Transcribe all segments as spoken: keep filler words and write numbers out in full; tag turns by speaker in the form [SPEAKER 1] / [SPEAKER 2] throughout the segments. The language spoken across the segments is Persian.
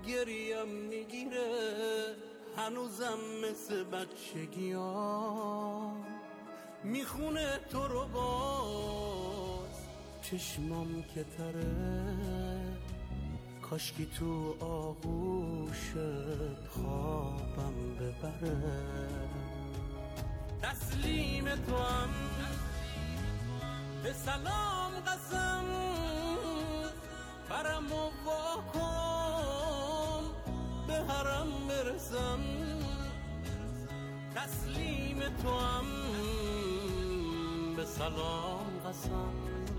[SPEAKER 1] گریم میگیره، هنوزم مثل بچگیام میخونه تو رو باز. چشمام که تره کاشکی تو آغوشت خوابم ببره. تسلیم تو هم به سلام قسم، برم و واکن به حرم برسم. تسلیم تو هم به سلام قسم،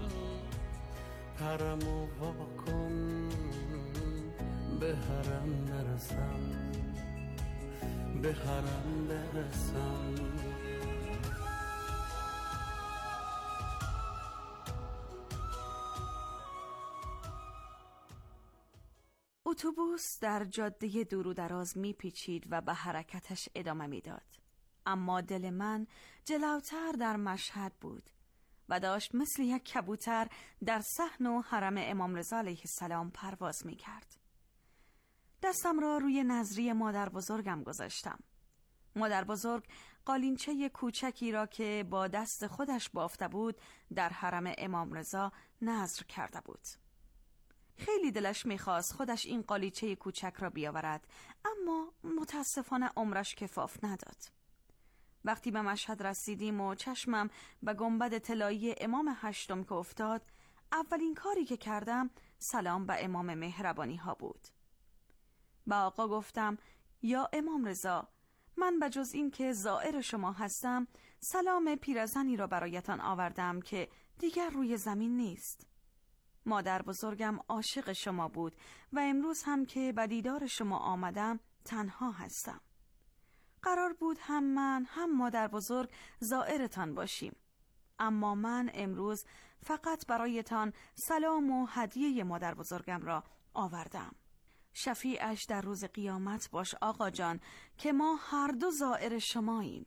[SPEAKER 1] برم و واکن به حرم برسم، به حرم برسم.
[SPEAKER 2] اتوبوس در جاده دور و دراز میپیچید و به حرکتش ادامه میداد، اما دل من جلوتر در مشهد بود و داشت مثل یک کبوتر در صحن و حرم امام رضا علیه السلام پرواز میکرد. دستم را روی نظری مادر بزرگم گذاشتم. مادر بزرگ قالینچه کوچکی را که با دست خودش بافته بود در حرم امام رضا نذر کرده بود. خیلی دلش میخواست خودش این قالیچه کوچک را بیاورد، اما متاسفانه عمرش کفاف نداد. وقتی به مشهد رسیدیم و چشمم به گنبد طلایی امام هشتم که افتاد، اولین کاری که کردم سلام به امام مهربانی ها بود. با آقا گفتم یا امام رضا، من به جز این که زائر شما هستم، سلام پیرزنی را برایتان آوردم که دیگر روی زمین نیست. مادر بزرگم عاشق شما بود و امروز هم که به دیدار شما آمدم تنها هستم. قرار بود هم من هم مادر بزرگ زائرتان باشیم، اما من امروز فقط برایتان سلام و هدیه مادر بزرگم را آوردم. شفیعش در روز قیامت باش آقا جان که ما هر دو زائر شماییم.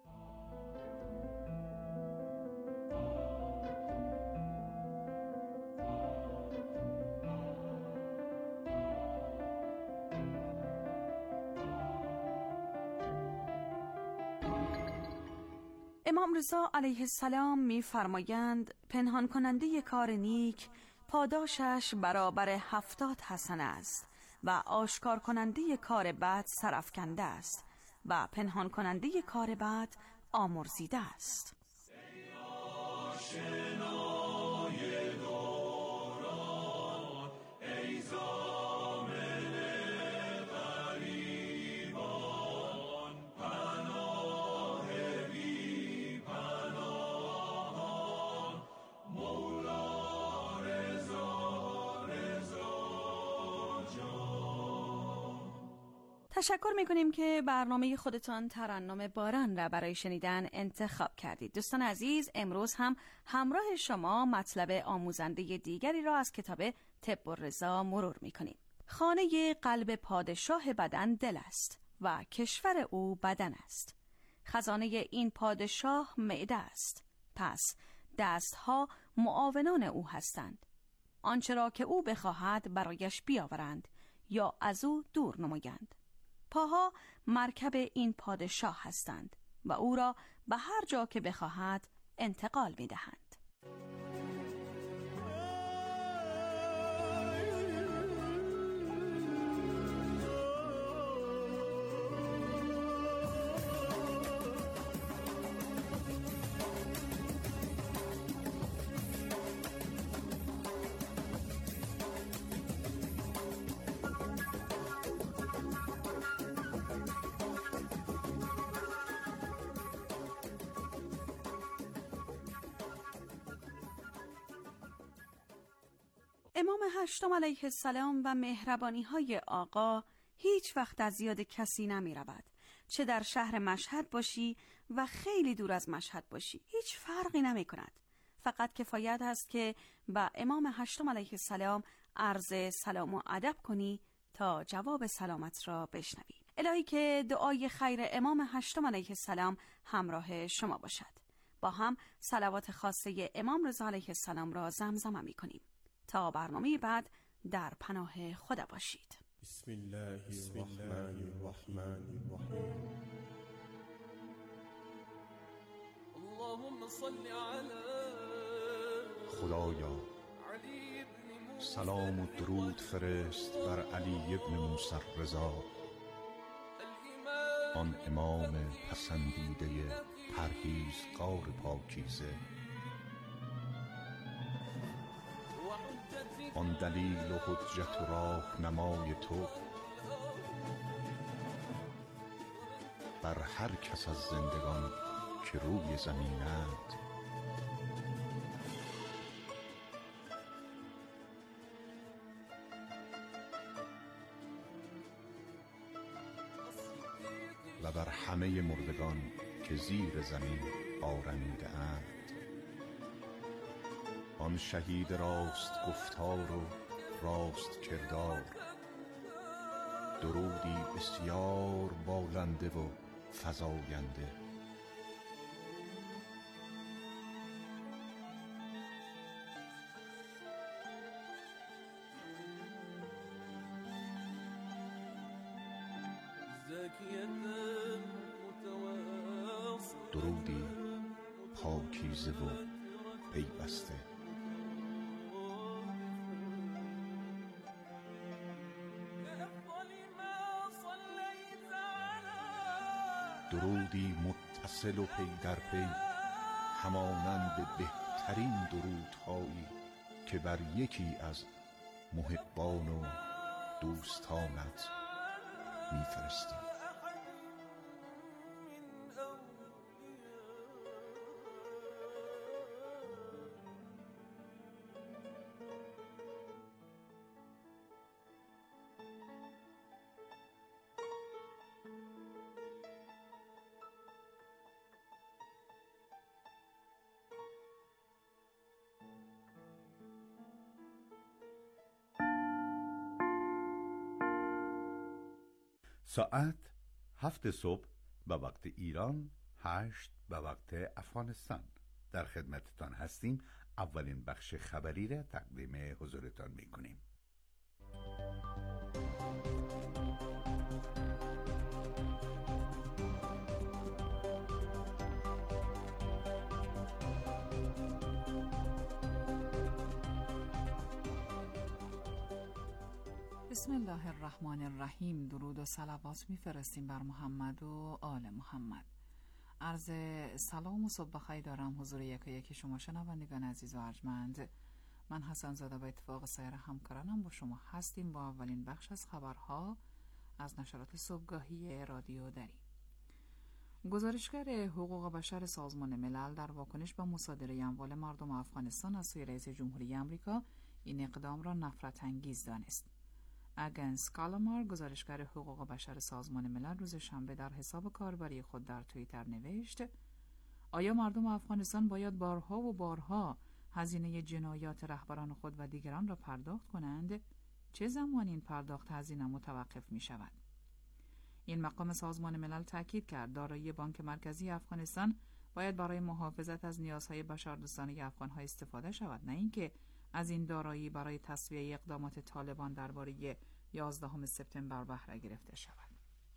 [SPEAKER 2] امام رضا علیه السلام می فرمایند پنهان کننده کار نیک پاداشش برابر هفتاد حسنه است و آشکار کننده کار بد سرافکنده است و پنهان کننده کار بد آمرزیده است. تشکر میکنیم که برنامه خودتان ترنم باران را برای شنیدن انتخاب کردید. دوستان عزیز، امروز هم همراه شما مطلب آموزنده دیگری را از کتاب طب الرضا مرور میکنیم. خانه قلب پادشاه بدن دل است و کشور او بدن است. خزانه این پادشاه معده است، پس دستها معاونان او هستند. آنچه را که او بخواهد برایش بیاورند یا از او دور نمایند. پاها مرکب این پادشاه هستند و او را به هر جا که بخواهد انتقال می دهند. امام هشتم علیه السلام و مهربانی های آقا هیچ وقت از یاد کسی نمی رود. چه در شهر مشهد باشی و خیلی دور از مشهد باشی، هیچ فرقی نمی کند. فقط کفایت است که با امام هشتم علیه السلام عرض سلام و ادب کنی تا جواب سلامت را بشنوی. الهی که دعای خیر امام هشتم علیه السلام همراه شما باشد. با هم صلوات خاصه امام رضا علیه السلام را زمزمه می کنیم. تا برنامه بعد در پناه خدا باشید.
[SPEAKER 3] بسم الله الرحمن الرحمن الرحیم.
[SPEAKER 1] اللهم صل علی
[SPEAKER 4] خدایا سلام و درود فرست بر علی ابن موسی رضا، آن امام پسندیده پرهیزگار پاکیزه، آن دلیل و حجت و راهنمای تو بر هر کس از زندگان که روی زمینند. و بر همه مردگان که زیر زمین آرمیده اند. آن شهید راست گفتار و راست کردار، درودی بسیار بالنده و فزاینده. درودی پاکیزه و پیوسته. درودی متصل و پی در پی، همانند بهترین درودهایی که بر یکی از محبان و دوستانت میفرستی.
[SPEAKER 5] ساعت هفت صبح به وقت ایران، هشت به وقت افغانستان. در خدمتتان هستیم. اولین بخش خبری را تقدیم حضورتان می کنیم.
[SPEAKER 6] بسم الله الرحمن الرحیم. درود و صلوات میفرستیم بر محمد و آل محمد. عرض سلام و صبح بخیر دارم حضور یکا یکی شما شنوندگان عزیز و ارجمند. من حسن زاده به اتفاق سایر همکارانم با شما هستیم با اولین بخش از خبرها از نشرات صبحگاهی رادیو دری. گزارشگر حقوق بشر سازمان ملل در واکنش به مصادره اموال مردم افغانستان از سوی رئیس جمهوری آمریکا این اقدام را نفرت انگیز دانست. اگنس کالامار، گزارشگر حقوق بشر سازمان ملل، روز شنبه در حساب کاربری خود در توییتر نوشت: آیا مردم افغانستان باید بارها و بارها هزینه جنایات رهبران خود و دیگران را پرداخت کنند؟ چه زمان این پرداخت هزینه متوقف می شود؟ این مقام سازمان ملل تاکید کرد دارایی بانک مرکزی افغانستان باید برای محافظت از نیازهای بشردوستانه افغان‌ها استفاده شود، نه اینکه از این دارایی برای تسویه اقدامات طالبان درباره یازدهم سپتامبر بهره گرفته شود.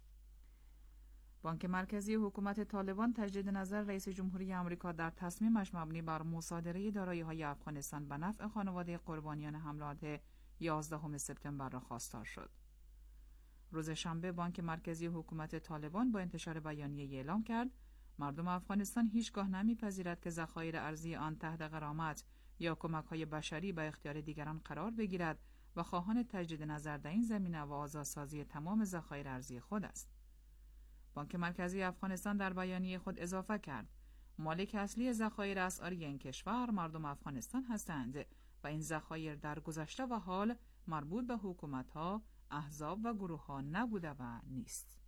[SPEAKER 6] بانک مرکزی حکومت طالبان تجدید نظر رئیس جمهوری آمریکا در تصمیمش مبنی بر مصادره دارایی‌های افغانستان به نفع خانواده قربانیان حملات یازدهم سپتامبر را خواستار شد. روز شنبه بانک مرکزی حکومت طالبان با انتشار بیانیه اعلام کرد مردم افغانستان هیچگاه نمی‌پذیرد که ذخایر ارزی آن تحت غرامت یا کمک‌های بشری به اختیار دیگران قرار بگیرد و خواهان تجدید نظر در این زمینه و آزادسازی تمام ذخایر ارزی خود است. بانک مرکزی افغانستان در بیانیه خود اضافه کرد مالک اصلی ذخایر اسعاری این کشور مردم افغانستان هستند و این ذخایر در گذشته و حال مربوط به حکومت‌ها، احزاب و گروه‌ها نبوده و نیست.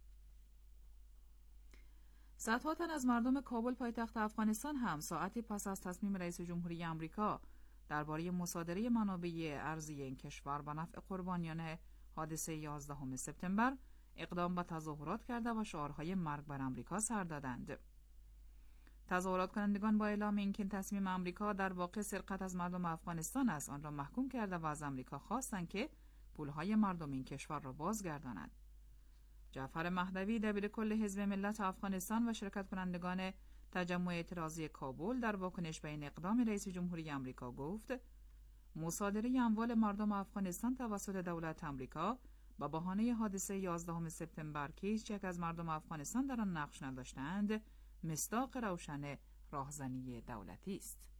[SPEAKER 6] صدها تن از مردم کابل پایتخت افغانستان هم ساعتی پس از تصمیم رئیس جمهوری آمریکا درباره مصادره منابع ارزی این کشور به نفع قربانیان حادثه یازدهم سپتامبر اقدام به تظاهرات کرده و شعارهای مرگ بر آمریکا سر دادند. تظاهرات کنندگان با اعلام اینکه تصمیم آمریکا در واقع سرقت از مردم افغانستان است آن را محکوم کرده و از آمریکا خواستند که پولهای مردم این کشور را بازگرداند. جعفر مهدوی دبیر کل حزب ملت افغانستان و شرکت کنندگان تجمع اعتراضی کابل در واکنش به این اقدام رئیس جمهوری آمریکا گفت: مصادره اموال مردم افغانستان توسط دولت آمریکا با بهانه حادثه یازدهم سپتامبر که هیچ یک از مردم افغانستان در آن نقش نداشتند، مصداق روشن راهزنی دولتی است.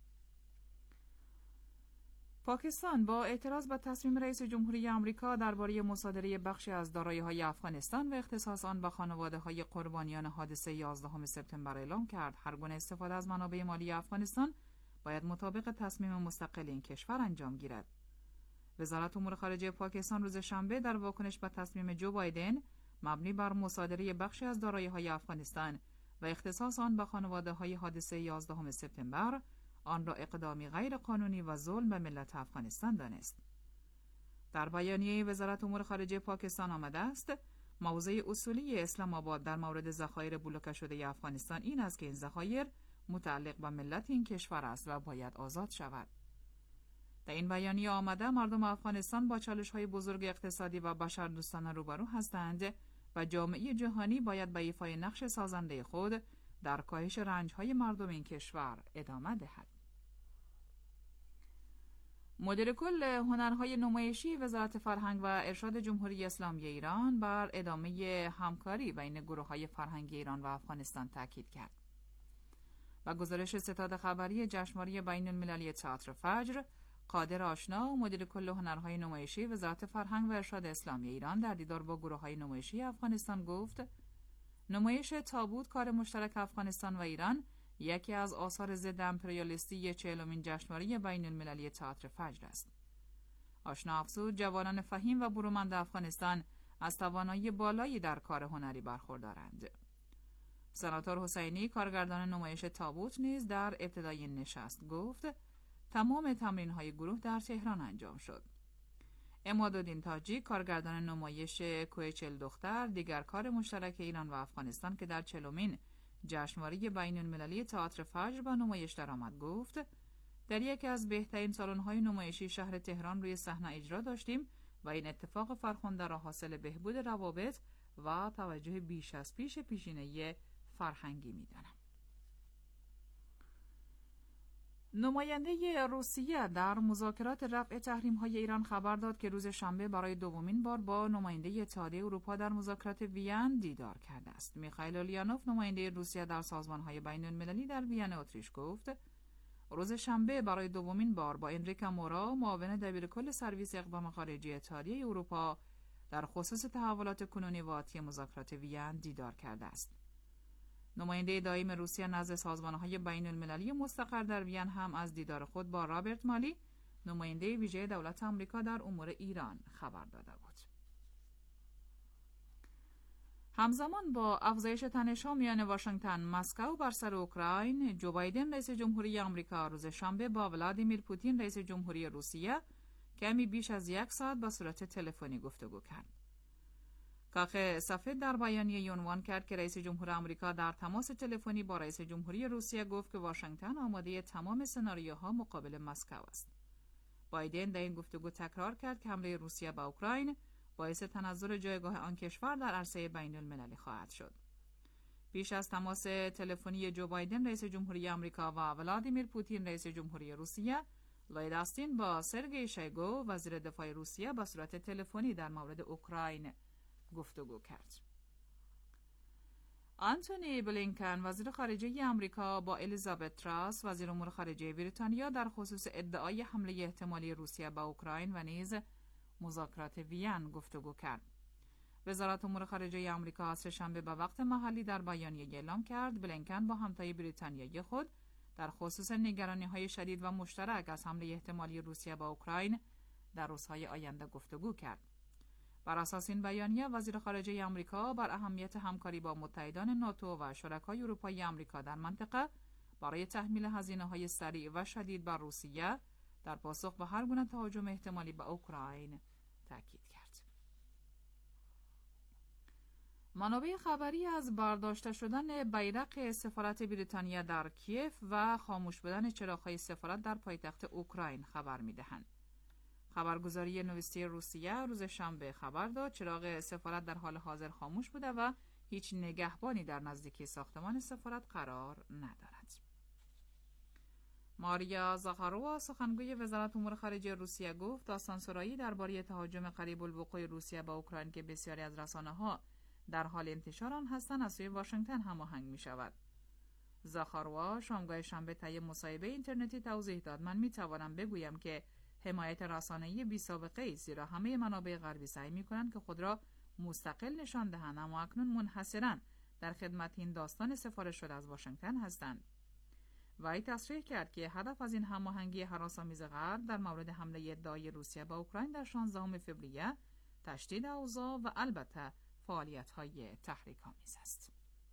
[SPEAKER 6] پاکستان با اعتراض به تصمیم رئیس جمهوری آمریکا درباره مصادره بخشی از دارایی‌های افغانستان و اختصاص آن به خانواده‌های قربانیان حادثه یازدهم سپتامبر اعلام کرد هر گونه استفاده از منابع مالی افغانستان باید مطابق تصمیم مستقل این کشور انجام گیرد. وزارت امور خارجه پاکستان روز شنبه در واکنش به تصمیم جو بایدن مبنی بر مصادره بخشی از دارایی‌های افغانستان و اختصاص آن به خانواده‌های حادثه یازدهم سپتامبر آن را اقدامی غیر قانونی و ظلم به ملت افغانستان دانست. در بیانیه وزارت امور خارجه پاکستان آمده است: موضع اصولی اسلام آباد در مورد ذخایر بلوکه شده افغانستان این است که این ذخایر متعلق به ملت این کشور است و باید آزاد شود. در این بیانیه آمده مردم افغانستان با چالش‌های بزرگ اقتصادی و بشردوستانه روبرو هستند و جامعه جهانی باید به ایفای نقش سازنده خود در کاهش رنج‌های مردم این کشور ادامه دهد. مدیر کل هنرهای نمایشی وزارت فرهنگ و ارشاد جمهوری اسلامی ایران بر ادامه همکاری بین گروه‌های فرهنگی ایران و افغانستان تاکید کرد. و گزارش ستاد خبری جشنواره بین‌المللی تئاتر فجر، قادر آشنا، مدیر کل هنرهای نمایشی وزارت فرهنگ و ارشاد اسلامی ایران در دیدار با گروه‌های نمایشی افغانستان گفت: نمایش تابوت کار مشترک افغانستان و ایران یکی از آثار ضد امپریالیستی چهلمین جشنواره بین‌المللی تئاتر فجر است. آشنا افزود جوانان فهیم و برومند افغانستان از توانایی بالایی در کار هنری برخوردارند. سناتور حسینی کارگردان نمایش تابوت نیز در ابتدای نشست گفت: تمام تمرین‌های گروه در تهران انجام شد. عمادالدین تاجی کارگردان نمایش کوه چل دختر دیگر کار مشترک ایران و افغانستان که در چهلمین جشنواره بین‌المللی تئاتر فجر با نمایش درآمد گفت: در یکی از بهترین سالن‌های نمایشی شهر تهران روی صحنه اجرا داشتیم و این اتفاق فرخنده را حاصل بهبود روابط و توجه بیش از پیش پیشینه فرهنگی می‌دانم. نماینده روسیه در مذاکرات رفع تحریم‌های ایران خبر داد که روز شنبه برای دومین بار با نماینده اتحادیه اروپا در مذاکرات وین دیدار کرده است. میخائیل اولیانوف نماینده روسیه در سازمان‌های بین‌المللی در وین اتریش گفت: روز شنبه برای دومین بار با انریکا مورا معاون دبیرکل سرویس اقدام خارجی اتحادیه اروپا در خصوص تحولات کنونی و آتی مذاکرات وین دیدار کرده است. نماینده دائم روسیه نزد سازمان‌های بین‌المللی مستقر در وین هم از دیدار خود با رابرت مالی نماینده ویژه دولت آمریکا در امور ایران خبر داده بود. همزمان با افزایش تنش‌ها میان واشنگتن، مسکو بر سر اوکراین، جو بایدن رئیس جمهوری آمریکا روز شنبه با ولادیمیر پوتین رئیس جمهوری روسیه کمی بیش از یک ساعت به صورت تلفنی گفتگو کرد. کاخ سفید در بیانیه عنوان کرد که رئیس جمهور آمریکا در تماس تلفنی با رئیس جمهوری روسیه گفت که واشنگتن آماده تمام سناریوها مقابل مسکو است. بایدن در این گفتگو تکرار کرد که حمله روسیه به اوکراین باعث تنزل جایگاه آن کشور در عرصه بین‌المللی خواهد شد. پیش از تماس تلفنی جو بایدن رئیس جمهوری آمریکا و ولادیمیر پوتین رئیس جمهوری روسیه، لوید آستین با سرگئی شویگو وزیر دفاع روسیه به صورت تلفنی در مورد اوکراین گفتگو کرد. آنتونی بلینکن وزیر خارجه آمریکا با الیزابت تراس وزیر امور خارجه بریتانیا در خصوص ادعای حمله احتمالی روسیه به اوکراین و نیز مذاکرات وین گفتگو کرد. وزارت امور خارجه آمریکا سه‌شنبه به وقت محلی در بیانیه اعلام کرد بلینکن با همتای بریتانیایی خود در خصوص نگرانی‌های شدید و مشترک از حمله احتمالی روسیه به اوکراین در روزهای آینده گفتگو کرد. بر اساس این بیانیه وزیر خارجه آمریکا بر اهمیت همکاری با متحدان ناتو و شرکای اروپایی آمریکا در منطقه برای تحمیل هزینه‌های سریع و شدید بر روسیه در پاسخ به هر گونه تهاجم احتمالی به اوکراین تاکید کرد. منابع خبری از برداشته شدن بیرق سفارت بریتانیا در کیف و خاموش بودن چراغ‌های سفارت در پایتخت اوکراین خبر می‌دهند. خبرگزاری نوستی روسیه روز شنبه خبر داد چراغ سفارت در حال حاضر خاموش بوده و هیچ نگهبانی در نزدیکی ساختمان سفارت قرار ندارد. ماریا زاخاروا سخنگوی وزارت امور خارجه روسیه گفت داستانسرایی درباره تهاجم قریب الوقوع روسیه به اوکراین که بسیاری از رسانه‌ها در حال انتشار آن هستند از سوی واشنگتن هماهنگ می‌شود. زاخاروا شامگاه شنبه طی مصاحبه اینترنتی توضیح داد: من می‌توانم بگویم که حمایت رسانه‌ای بی‌سابقه است، زیرا همه منابع غربی سعی می‌کنند که خود را مستقل نشان دهند، اما اکنون منحصراً در خدمت این داستان سفارش شده از واشنگتن هستند. وی تصریح کرد که هدف از این هماهنگی هراس‌آمیز غرب در مورد حمله ادعای روسیه به اوکراین در شانزدهم فوریه تشدید اوضاع و البته فعالیت‌های تحریک‌آمیز است.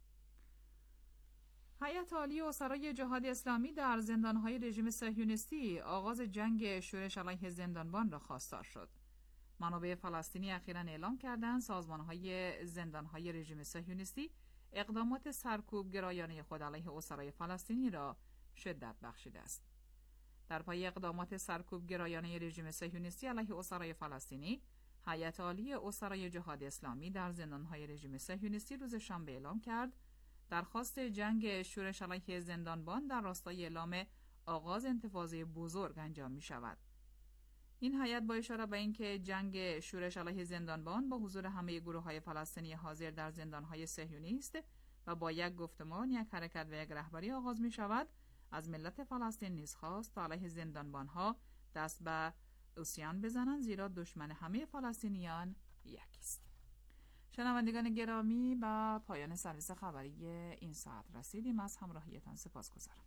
[SPEAKER 6] هیئت عالی اسرای جهاد اسلامی در زندان‌های رژیم صهیونیستی آغاز جنگ شورش علیه زندانبان را خواستار شد. منابع فلسطینی اخیراً اعلام کردند سازمان‌های زندان‌های رژیم صهیونیستی اقدامات سرکوب گرایانه خود علیه اسرای فلسطینی را شدت بخشیده است. در پای اقدامات سرکوب گرایانه رژیم صهیونیستی علیه اسرای فلسطینی، هیئت عالی اسرای جهاد اسلامی در زندان‌های رژیم صهیونیستی روز شنبه اعلام کرد درخواست جنگ شورش علیه زندانبان در راستای اعلام آغاز انتفاضه بزرگ انجام می شود. این هیئت با اشاره به اینکه جنگ شورش علیه زندانبان با حضور همه گروه‌های فلسطینی حاضر در زندان‌های صهیونی است و با یک گفتمان، یک حرکت و یک رهبری آغاز می شود، از ملت فلسطین نیز خواست تا علیه زندانبان‌ها دست به عصیان بزنند، زیرا دشمن همه فلسطینیان یکی است. شنوندگان گرامی، به پایان سرویس خبری این ساعت رسیدیم. از همراهیتان سپاسگزارم.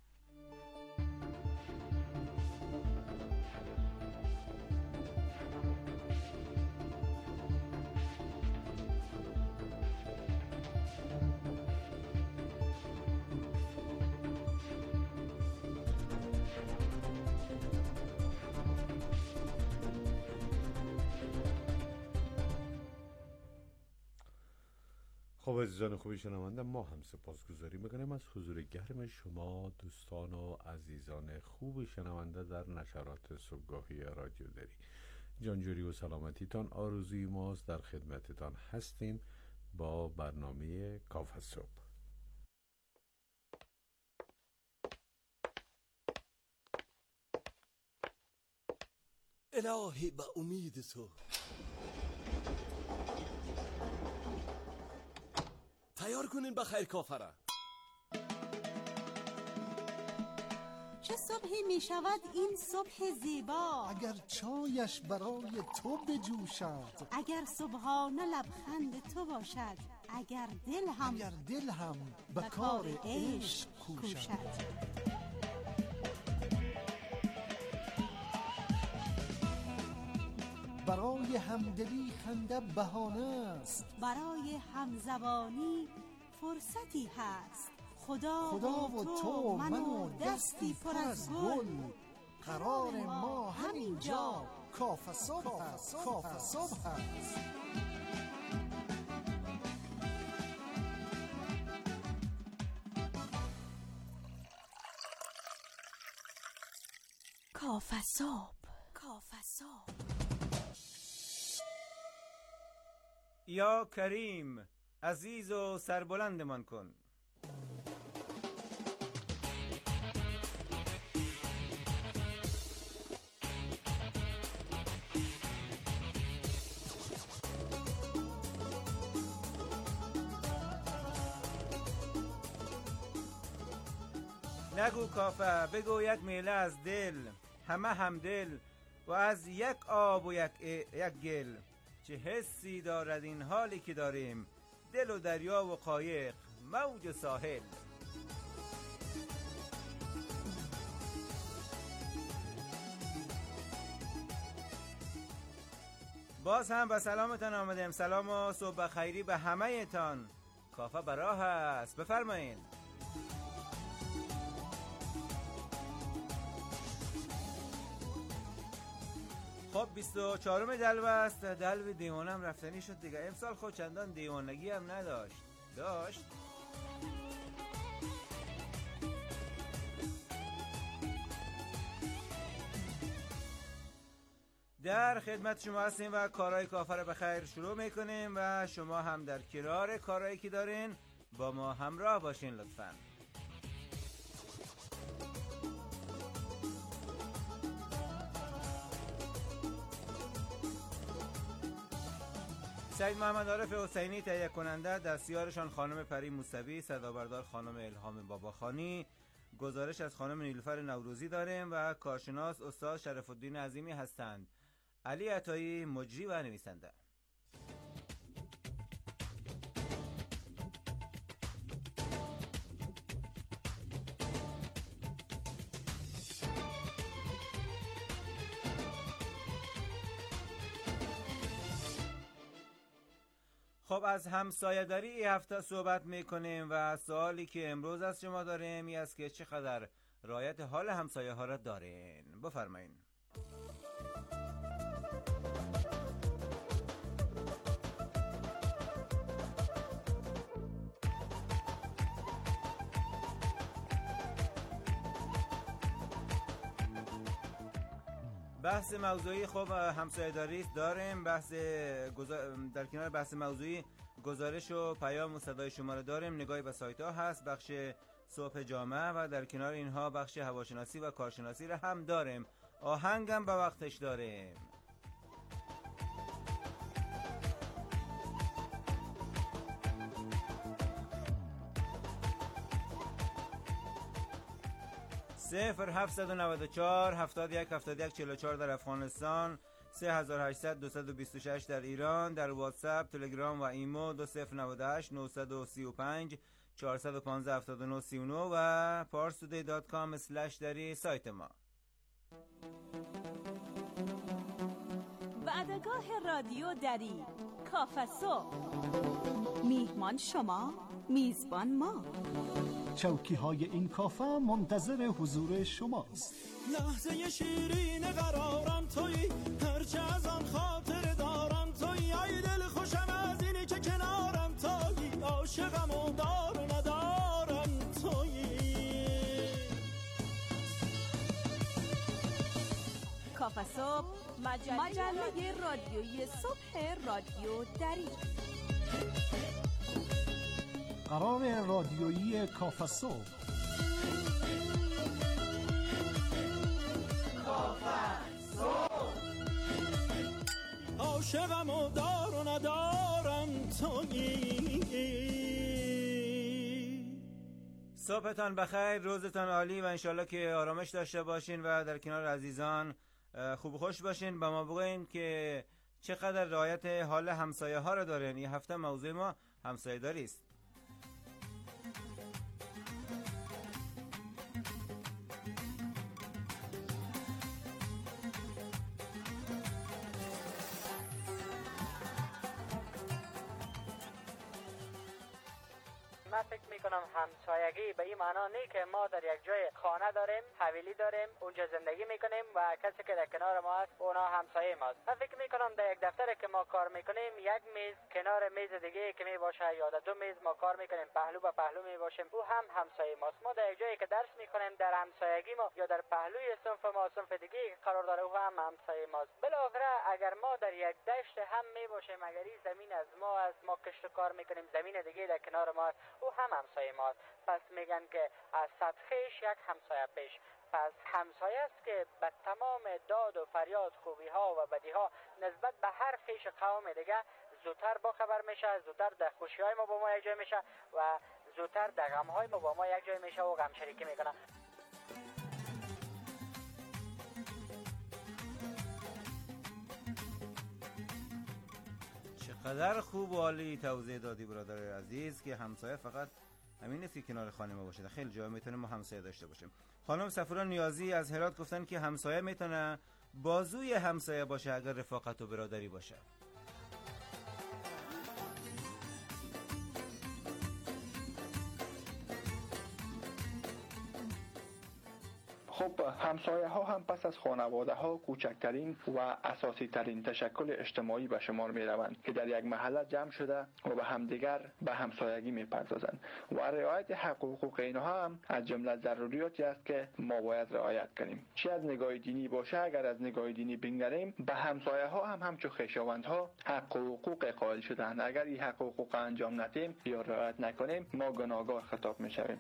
[SPEAKER 5] خب عزیزان خوبی شنونده، ما هم سپاسگزاری میکنیم از حضور گرم شما دوستان و عزیزان خوب شنونده در نشرات صبحگاهی رادیو دری. جانجوری و سلامتیتان آرزوی ماست. در خدمتتان هستیم با برنامه کافه صبح.
[SPEAKER 1] الهی به امید تو تیار کنین بخیر کافه را.
[SPEAKER 7] چه صبحی می شود این صبح زیبا،
[SPEAKER 8] اگر چایش برای تو بجوشد،
[SPEAKER 7] اگر صبحانه لبخند تو باشد، اگر دل هم
[SPEAKER 8] اگر دل هم به کار عشق کوشد. برای همدلی خنده بهانه است،
[SPEAKER 7] برای همزبانی فرصتی هست. خدا,
[SPEAKER 8] خدا و تو من و دستی پر از گل، قرار ما همین جا کافه صبح هست. کافه صبح هست.
[SPEAKER 2] کافه صبح. کافه صبح.
[SPEAKER 9] یا کریم، عزیز و سربلندمان کن. نگو کافه، بگو یک میله از دل، همه همدل و از یک آب و یک, یک گل. چه حسی دارد این حالی که داریم، دل و دریا و قایق، موج و ساحل. باز هم به سلامتان آمدیم. سلام و صبح خیری به همه تان. کافه براه است، بفرمایید. خب بیست و چهارم دلو است. دلو دیوانم رفتنی شد دیگه. امسال خود چندان دیوانگی هم نداشت. داشت در خدمت شما هستیم و کارهای کافر به خیر شروع میکنیم و شما هم در کنار کارهایی که دارین با ما همراه باشین لطفاً. سید محمد عارف حسینی تهیه کننده، دستیارشان خانم پری موسوی، صدابردار خانم الهام باباخانی، گزارش از خانم نیلوفر نوروزی داریم و کارشناس استاد شرف الدین عظیمی هستند. علی عطایی مجری و نویسنده. خب از همسایه‌داری این هفته صحبت میکنیم و سوالی که امروز از شما داریم این است که چقدر رعایت حال همسایه ها را دارین؟ بفرمایین. بحث موضوعی خب همسایه‌داری داریم. بحث گزار... در کنار بحث موضوعی گزارش و پیام و صدای شما رو داریم. نگاهی به سایت ها هست، بخش صبح جامعه و در کنار اینها بخش هواشناسی و کارشناسی رو هم داریم. آهنگم به وقتش داریم. صفر هفتصد و نود و چهار هفتاد و یک هفتاد و یک چهل و چهار در افغانستان، سه هزار و هشتصد دویست و بیست و شش در ایران. در واتساپ، تلگرام و ایمو دو صفر نود و هشت نهصد و سی و پنج چهارصد و پانزده هفتاد و نه سی و نه و پارستودی دات کام اسلش دری سایت ما.
[SPEAKER 2] وعدگاه رادیو دری کافه صبح، میهمان شما، میزبان ما.
[SPEAKER 8] چوکی های این کافه منتظر حضور شماست.
[SPEAKER 10] لحظه شیرین قرارم توی، هرچه از آن خاطر دارم توی. ای دل خوشم از اینی که کنارم توی، عاشقم و دار و ندارم توی.
[SPEAKER 2] کافه صبح، مجله, مجله رادیویی صبح رادیو دری.
[SPEAKER 8] قرار رادیویی کافه صبح.
[SPEAKER 10] کافه صبح. عاشقم و دار و ندارم تویی.
[SPEAKER 9] صبحتان بخیر، روزتان عالی و انشالله که آرامش داشته باشین و در کنار عزیزان خوب خوش باشین. با ما بگوین که چقدر رعایت حال همسایه ها را دارین. این هفته موضوع ما همسایه داری است.
[SPEAKER 11] من فکر میکنم همسایگی به این معنا نه که ما در یک جای خانه داریم، حویلی داریم، اونجا زندگی میکنیم و کسی که در کنار ما است اونا همسایه ماست. من فکر میکنم در یک دفتر که ما کار میکنیم، یک میز کنار میز دیگه که میباشه یا در دو میز ما کار میکنیم، پهلو به پهلو میباشیم، او هم همسایه ماست. ما در یک جایی که درس میکنیم، در همسایگی ما یا در پهلوی صنف ما صنف دیگه قرار داره، او هم همسایه ماست. بالاخره اگر ما در یک دشت هم میباشیم، اگر این زمین از ما است، ما کشت کار میکنیم، زمین دیگه در کنار ما است، او هم همسایه ماست. پس میگن که از صد خویش یک همسایه پیش. پس همسایه است که به تمام داد و فریاد، خوبی ها و بدی ها نسبت به هر خویش قوم دیگه زودتر با خبر میشه، زودتر در خوشی های ما با ما یک جای میشه و زودتر در غم های ما با ما یک جای میشه و غم شریکی میکنه.
[SPEAKER 9] چقدر خوب و عالی توضیح دادی برادر عزیز که همسایه فقط همین نیست که کنار خانه ما باشه، خیلی جا میتونه ما همسایه داشته باشیم. خانم صفورا نیازی از هرات گفتن که همسایه میتونه بازوی همسایه باشه اگر رفاقت و برادری باشه.
[SPEAKER 12] خب همسایه ها هم پس از خانواده ها کوچکترین و اساسی ترین تشکل اجتماعی به شمار می روند که در یک محله جمع شده و به همدیگر به همسایگی می پردازند و رعایت حقوق اینها هم از جمله ضروریاتی است که ما باید رعایت کنیم. چه از نگاه دینی باشه، اگر از نگاه دینی بنگریم به همسایه ها هم همچون خویشاوند ها حق و حقوق قائل شدند. اگر این حق و حقوق انجام ندیم یا رعایت نکنیم ما گناهکار خطاب می شویم.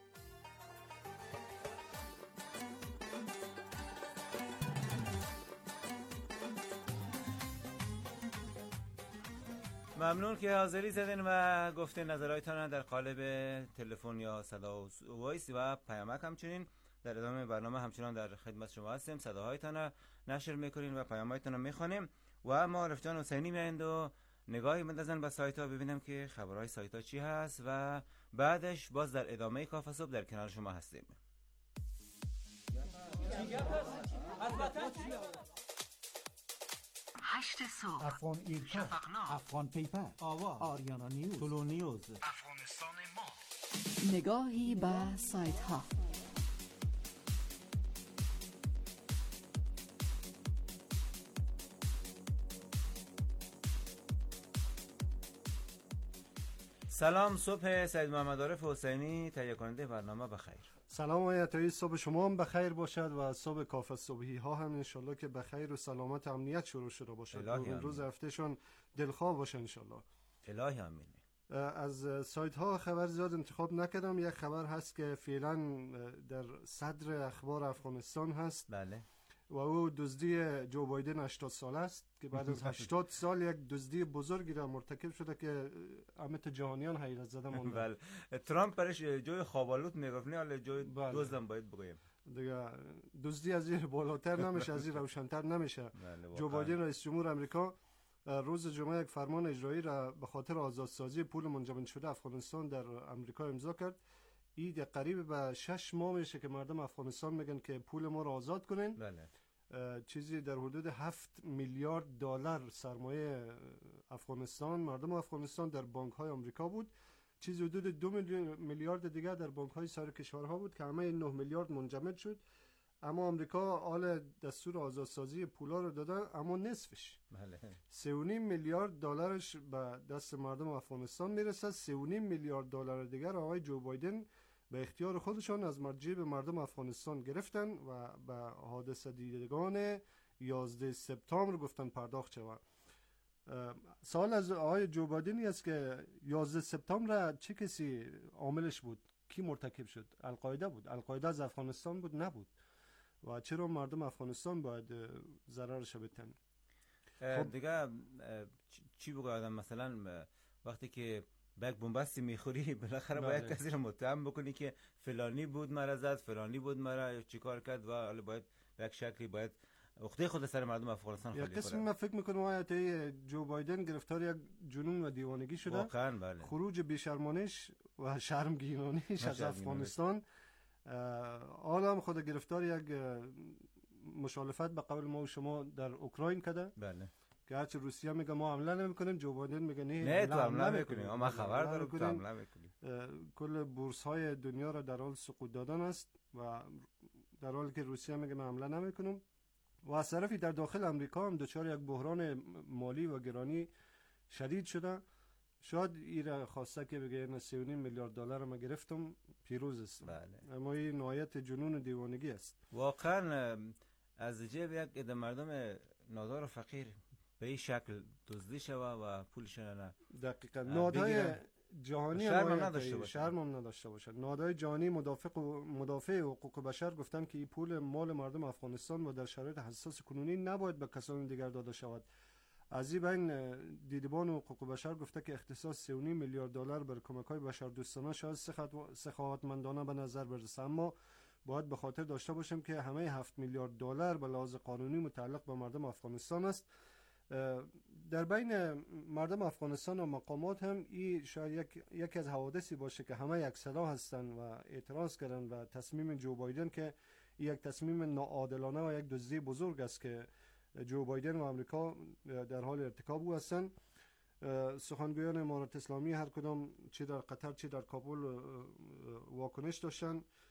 [SPEAKER 9] ممنون که حاضری زدین و گفتین نظرهایتان در قالب تلفن یا صدا و وایس و پیامک. همچنین در ادامه برنامه همچنان در خدمت شما هستیم، صداهایتان نشر میکنین و پیامهایتان میخونیم و ما رفجان حسینی میایند و نگاهی بندازن به سایت ها ببینم که خبرهای سایت ها چی هست و بعدش باز در ادامه کافه صبح در کنار شما هستیم.
[SPEAKER 2] هشت صبح،
[SPEAKER 8] افغان ایرکا، افغان پیپر، آوا، آریانا نیوز، طلو نیوز،
[SPEAKER 13] افغانستان ما.
[SPEAKER 6] نگاهی به سایت ها.
[SPEAKER 9] سلام، صبح سید محمد عارف حسینی، تهیه کننده برنامه. بخیر.
[SPEAKER 14] سلام آیتایی، صبح شما هم بخیر باشد و صبح کافه صبحی ها هم انشالله که بخیر و سلامت امنیت شروع شده باشد. روز هفتهشون دلخواه باشه انشالله.
[SPEAKER 9] الهی آمین.
[SPEAKER 14] از سایت ها خبر زیاد انتخاب نکردم. یک خبر هست که فعلا در صدر اخبار افغانستان هست.
[SPEAKER 9] بله.
[SPEAKER 14] و او دزدی جو بایدن هشتاد ساله است که بعد از هشتاد سال یک دزدی بزرگی را مرتکب شده که همه جهانیان حیرت زده ماندن.
[SPEAKER 9] بله. ترامپ برش جوی خوابالود میگفت نه، حالا جوی دزدم باید بگویم.
[SPEAKER 14] دیگه دزدی از این بالاتر نمیشه، از این روشن‌تر نمیشه.
[SPEAKER 9] بله.
[SPEAKER 14] جو بایدن رئیس جمهور آمریکا روز جمعه یک فرمان اجرایی را به خاطر آزادسازی پول منجمد شده افغانستان در آمریکا امضا کرد. این قریب به شش ماه میشه که مردم افغانستان میگن که پول ما را آزاد کنین.
[SPEAKER 9] بله.
[SPEAKER 14] چیزی در حدود هفت میلیارد دلار سرمایه افغانستان، مردم افغانستان در بانک های آمریکا بود. چیزی حدود دو میلیارد دیگه در بانک های سایر کشورها بود که همه نه میلیارد منجمد شد. اما آمریکا آل دستور آزادسازی پولا رو داده، اما نصفش
[SPEAKER 9] بله
[SPEAKER 14] سه و نیم میلیارد دلارش به دست مردم افغانستان میرسه. سه و نیم میلیارد دلار دیگر آقای جو بایدن به اختیار خودشان از جیب مردم افغانستان گرفتن و به حادثه دیدگان یازده سپتامبر گفتن پرداخت شود. سوال از آقای جو بایدن است که یازده سپتامبر چه کسی عاملش بود؟ کی مرتکب شد؟ القاعده بود. القاعده از افغانستان بود؟ نبود. و چرا مردم افغانستان باید ضررش بتن؟
[SPEAKER 9] خب دیگه چی بگه آدم؟ مثلا وقتی که بک بومبستی میخوری بالاخره باید کسی رو متهم بکنی که فلانی بود مرا زد، فلانی بود مرا چیکار کرد و حالا باید به یک شکلی باید عقده خود سر مردم افغانستان خالی کنه.
[SPEAKER 14] یا قسمی من فکر میکنم آیت جو بایدن گرفتار یک جنون و دیوانگی شده.
[SPEAKER 9] واقعا بله.
[SPEAKER 14] خروج بیشرمانش و شرمگینانیش از افغانستان. حالا هم خود گرفتار یک مشالفت به قول ما و شما در اوکراین کرده.
[SPEAKER 9] بله.
[SPEAKER 14] که هرچی روسیه میگه ما حمله نمیکنیم، جو بایدن میگه نه
[SPEAKER 9] نه تو حمله میکنیم، ما خبر داریم تو حمله میکنیم.
[SPEAKER 14] کل بورس های دنیا را در حال سقوط دادن است و در حالی که روسیه میگه ما حمله نمیکنیم. و از طرفی در داخل امریکا هم دچار یک بحران مالی و گرانی شدید شده. شاید ایره خواسته که بگه این سه و نیم میلیارد دلار ما گرفتم پیروز است.
[SPEAKER 9] بله.
[SPEAKER 14] اما این نهایت جنون و دیوانگی است.
[SPEAKER 9] واقعا از جیب یک عده مردم نادار و فقیر به این شکل دزدی شوه و پولش نه.
[SPEAKER 14] دقیقاً. نهادهای جهانی
[SPEAKER 9] شرم هم نداشته باشن.
[SPEAKER 14] شرم هم نداشته باشن. نهادهای جهانی مدافع مدافع حقوق بشر گفتن که این پول مال مردم افغانستان و در شرایط حساس کنونی نباید به کسان دیگر داده شود. از این بین دیدبان حقوق بشر گفته که اختصاص سه و نیم میلیارد دلار بر کمک‌های بشردوستانه شاید سخاوتمندانه به نظر برسه، اما باید به خاطر داشته باشیم که همه هفت میلیارد دلار به لحاظ قانونی متعلق به مردم افغانستان است. در بین مردم افغانستان و مقامات هم این شاید یک یکی از حوادثی باشه که همه یک صدا هستن و اعتراض کردن و تصمیم جو بایدن که یک تصمیم ناعادلانه و یک دزدی بزرگ است که جو بایدن و آمریکا در حال ارتکاب او هستند. سخنگویان امارات اسلامی هر کدام چه در قطر چه در کابل واکنش داشتن.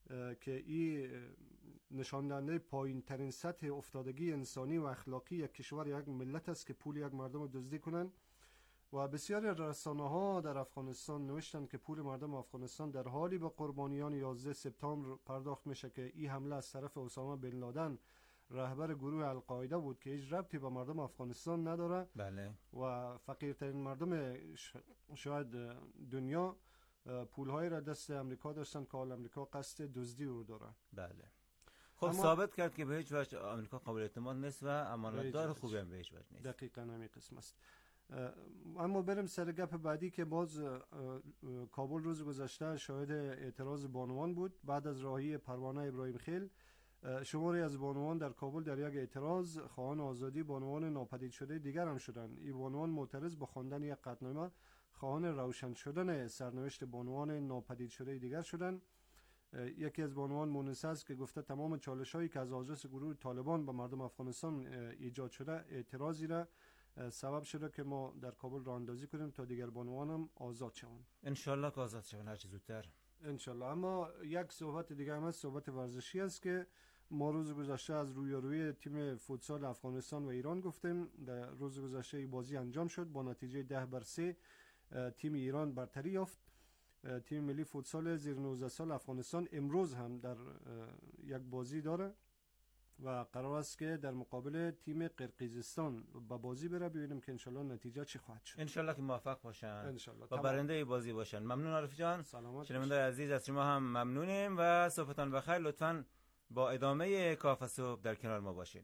[SPEAKER 14] که این نشان دهنده پایین ترین سطح افتادگی انسانی و اخلاقی یک کشور یک ملت است که پول یک مردم رو دزدی کنن. و بسیاری رسانه ها در افغانستان نوشتند که پول مردم افغانستان در حالی به قربانیان یازده سپتامبر پرداخت میشه که این حمله از طرف اسامه بن لادن رهبر گروه القاعده بود که هیچ ربطی به مردم افغانستان نداره.
[SPEAKER 9] بله.
[SPEAKER 14] و فقیرترین مردم شاید دنیا پولهای را دست امریکا داشتن که حال امریکا قصد دزدی رو داره.
[SPEAKER 9] بله. خب ثابت کرد که به هیچ وجه امریکا قابل اعتماد نیست و امانتدار خوبی هم به هیچ وجه نیست.
[SPEAKER 14] دقیقاً همین قسم است. اما بریم سر گپ بعدی که باز کابل روز گذشته شاهد اعتراض بانوان بود. بعد از راهی پروانه ابراهیم خیل، شماری از بانوان در کابل در یک اعتراض خواهان آزادی بانوان ناپدید شده دیگر هم شدند. این بانوان معترض به خواندن یک قطعنامه خواهان روشن شدن سرنوشت بانوان ناپدید شده دیگر شدند. یکی از بانوان مونس است که گفته تمام چالش‌هایی که از آژانس گروه طالبان به مردم افغانستان ایجاد شده اعتراضی را سبب شده که ما در کابل راه اندازی کنیم تا دیگر بانوان هم آزاد شوند.
[SPEAKER 9] ان شاء الله که آزاد شوند هر چه زودتر
[SPEAKER 14] ان شاء الله. اما یک صحبت دیگه هم است، صحبت ورزشی است که ما روز گذشته از رویارویی تیم فوتسال افغانستان و ایران گفتیم. در روز گذشته بازی انجام شد، با نتیجه ده بر سه تیم ایران برتری یافت. تیم ملی فوتسال زیر نوزده سال افغانستان امروز هم در یک بازی داره و قرار است که در مقابل تیم قرقیزستان با بازی بره. ببینیم که انشالله نتیجه چی خواهد شد.
[SPEAKER 9] انشالله که موفق باشن
[SPEAKER 14] انشالله
[SPEAKER 9] و برنده بازی باشن. ممنون عارف جان.
[SPEAKER 14] شنوندگان
[SPEAKER 9] عزیز از شما هم ممنونیم و صبحتان بخیر. لطفاً با ادامه کافه صبح در کنار ما باشین.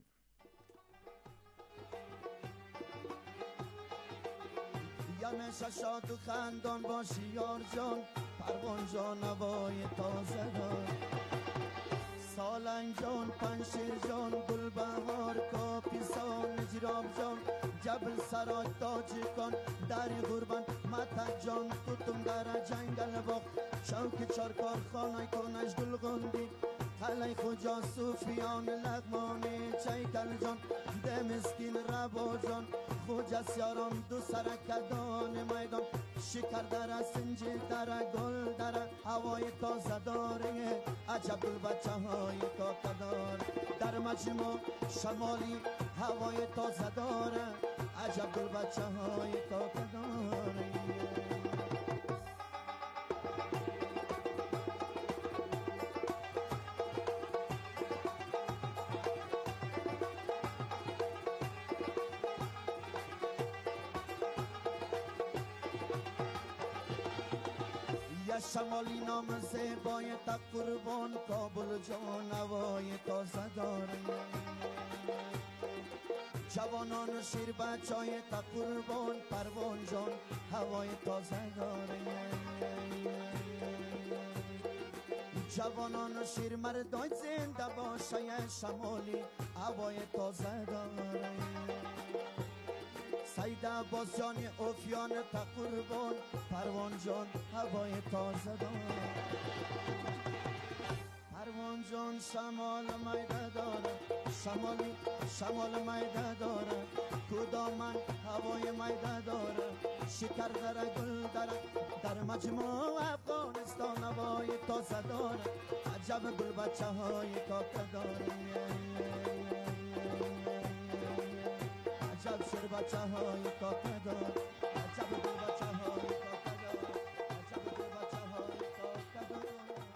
[SPEAKER 10] یعنی شاد و خندان باشی یار جان، پروان جان نوای تازه دار، سالنگ جان، پنشیر جان، گل بهار، کاپیسان، نجراب جان، جبل سرای تاجیکان، دری غربان، متک جان، توتم در جنگل باخت، شوک چارکار خانه کنش گل غندی، خلی خوجا صوفیان لغمانی چیکل جان، ده مسکین ربا جان، خوجا سیاران دو سرکدان میدان، شکر در سنجی در گل در هوای تازه داره، عجب گل بچه های کاکدار، در مجموع شمالی هوای تازه داره، عجب گل بچه های کاکداره. شمالی نام زیبای تا قربان، کابل جان هوای تازه داره، جوانان و شیر بچای تا قربان، پروان جان هوای تازه داره، جوانان و شیر مردای زنده باشه، شمالی هوای تازه داره، سید عباس جان اوفیان تا قربان، پروان جان هوای تازه داره، پروان جان شمال میده داره، شمالی شمال میده داره، کدامن هوای میده داره، شکر داره گل داره، در مجموع افغانستان هوای تازه داره، عجب گل بچه های کاکه داره، عجب شیر بچه های کاکه دار، عجب گل بچه های کاکه دار، عجب گل بچه های کاکه دار.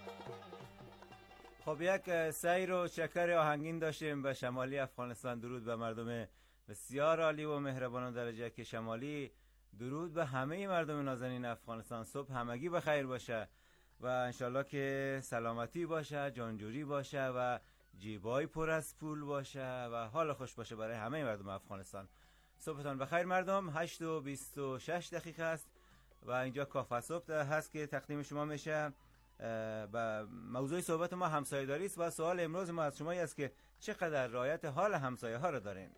[SPEAKER 9] خب یک سیر و شکر آهنگین داشتیم به شمالی افغانستان. درود به مردم بسیار عالی و مهربان درجه که شمالی. درود به همه مردم نازنین افغانستان. صبح همگی بخیر باشه و انشالله که سلامتی باشه، جانجوری باشه و جیبای پر از پول باشه و حال خوش باشه برای همه مردم افغانستان. صبحتان بخیر مردم. هشت و بیست و شش دقیقه است و اینجا کافه صبح هست که تقدیم شما میشه. و موضوع صحبت ما همسایه‌داری است و سوال امروز ما از شما است که چقدر رعایت حال همسایه ها رو دارین؟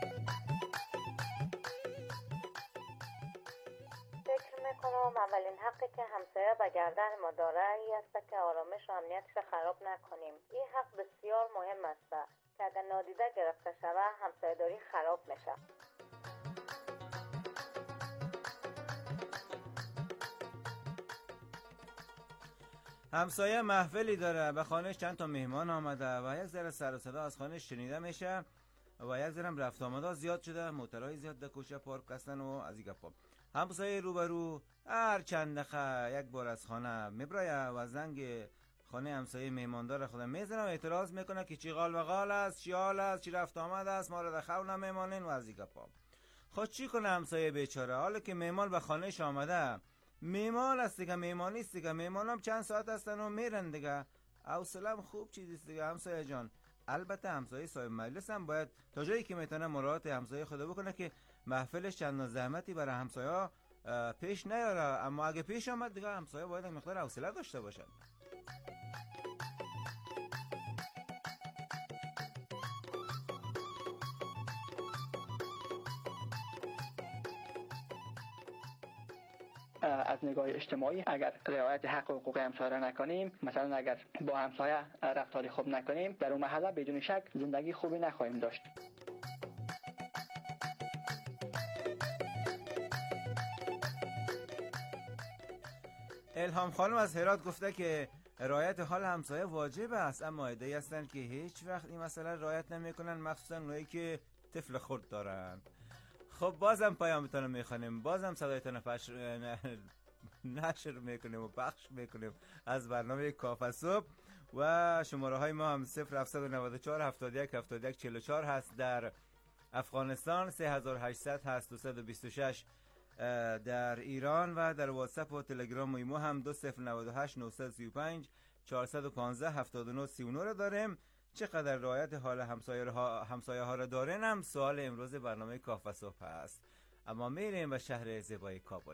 [SPEAKER 15] اولین حق حقی که همسایه به گردن ما داره ای است که آرامش و امنیتش خراب نکنیم. این حق بسیار مهم است که اگر نادیده گرفته شود همسایه‌داری خراب میشه.
[SPEAKER 9] همسایه محفلی داره، به خانهش چند تا مهمان آمده و یک ذره سر و صدا از خانهش شنیده میشه و یک ذره رفت آمده زیاد شده، موترهای زیاد در کوچه پارک هستن و از این گپا. همسایه روبرو هر چند دقیقه یک بار از خانه میبره و زنگ خانه همسایه مهماندار خود میزنه و اعتراض میکنه که چی غال و غال است، چی حال است، چی رفت آمد است، ما را در خونه نمیمانین و از این گپا. خود چی کنه همسایه بیچاره؟ حالا که مهمان به خانهش آمده، مهمان است دیگه، مهمانی است دیگه، مهمان هم چند ساعت هستن و میرن دیگه، حوصله خوب چیزی است دیگه همسایه جان. البته همسایه صاحب مجلس هم باید تا جایی که میتونه مراعات همسایه خود بکنه که محفلش چند زحمتی برای همسایه پیش نیاره، اما اگه پیش آمد دیگه همسایه باید یک مقدار حوصله داشته باشه.
[SPEAKER 12] از نگاه اجتماعی اگر رعایت حق و حقوق همسایه را نکنیم، مثلا اگر با همسایه رفتاری خوب نکنیم، در اون محله بدون شک زندگی خوبی نخواهیم داشت.
[SPEAKER 9] الهام خانم از هرات گفته که رعایت حال همسایه واجب است، اما عده‌ای هستن که هیچ وقت این مسئله رعایت نمیکنن، مخصوصا اونایی که طفل خرد دارن. خب بازم پیامتون رو میخوانیم، بازم صدایتون فش... نشر میکنیم و پخش میکنیم از برنامه کافه صبح و شماره های ما هم صفر هفت نه چهار هفتاد و یک هفتاد و یک چهل و چهار هست در افغانستان، سه هزار و هشتصد هست دویست و بیست و شش در ایران و در واتساپ و تلگرام و ایمو هم دو صفر نه هشت نه سه پنج چهارصد و پانزده هفتاد و نه سی و نه رو داریم. چقدر رعایت حال همسایه ها همسایه ها را دارین هم سوال امروز برنامه کافه صبح است. اما میریم به شهر زیبای کابل.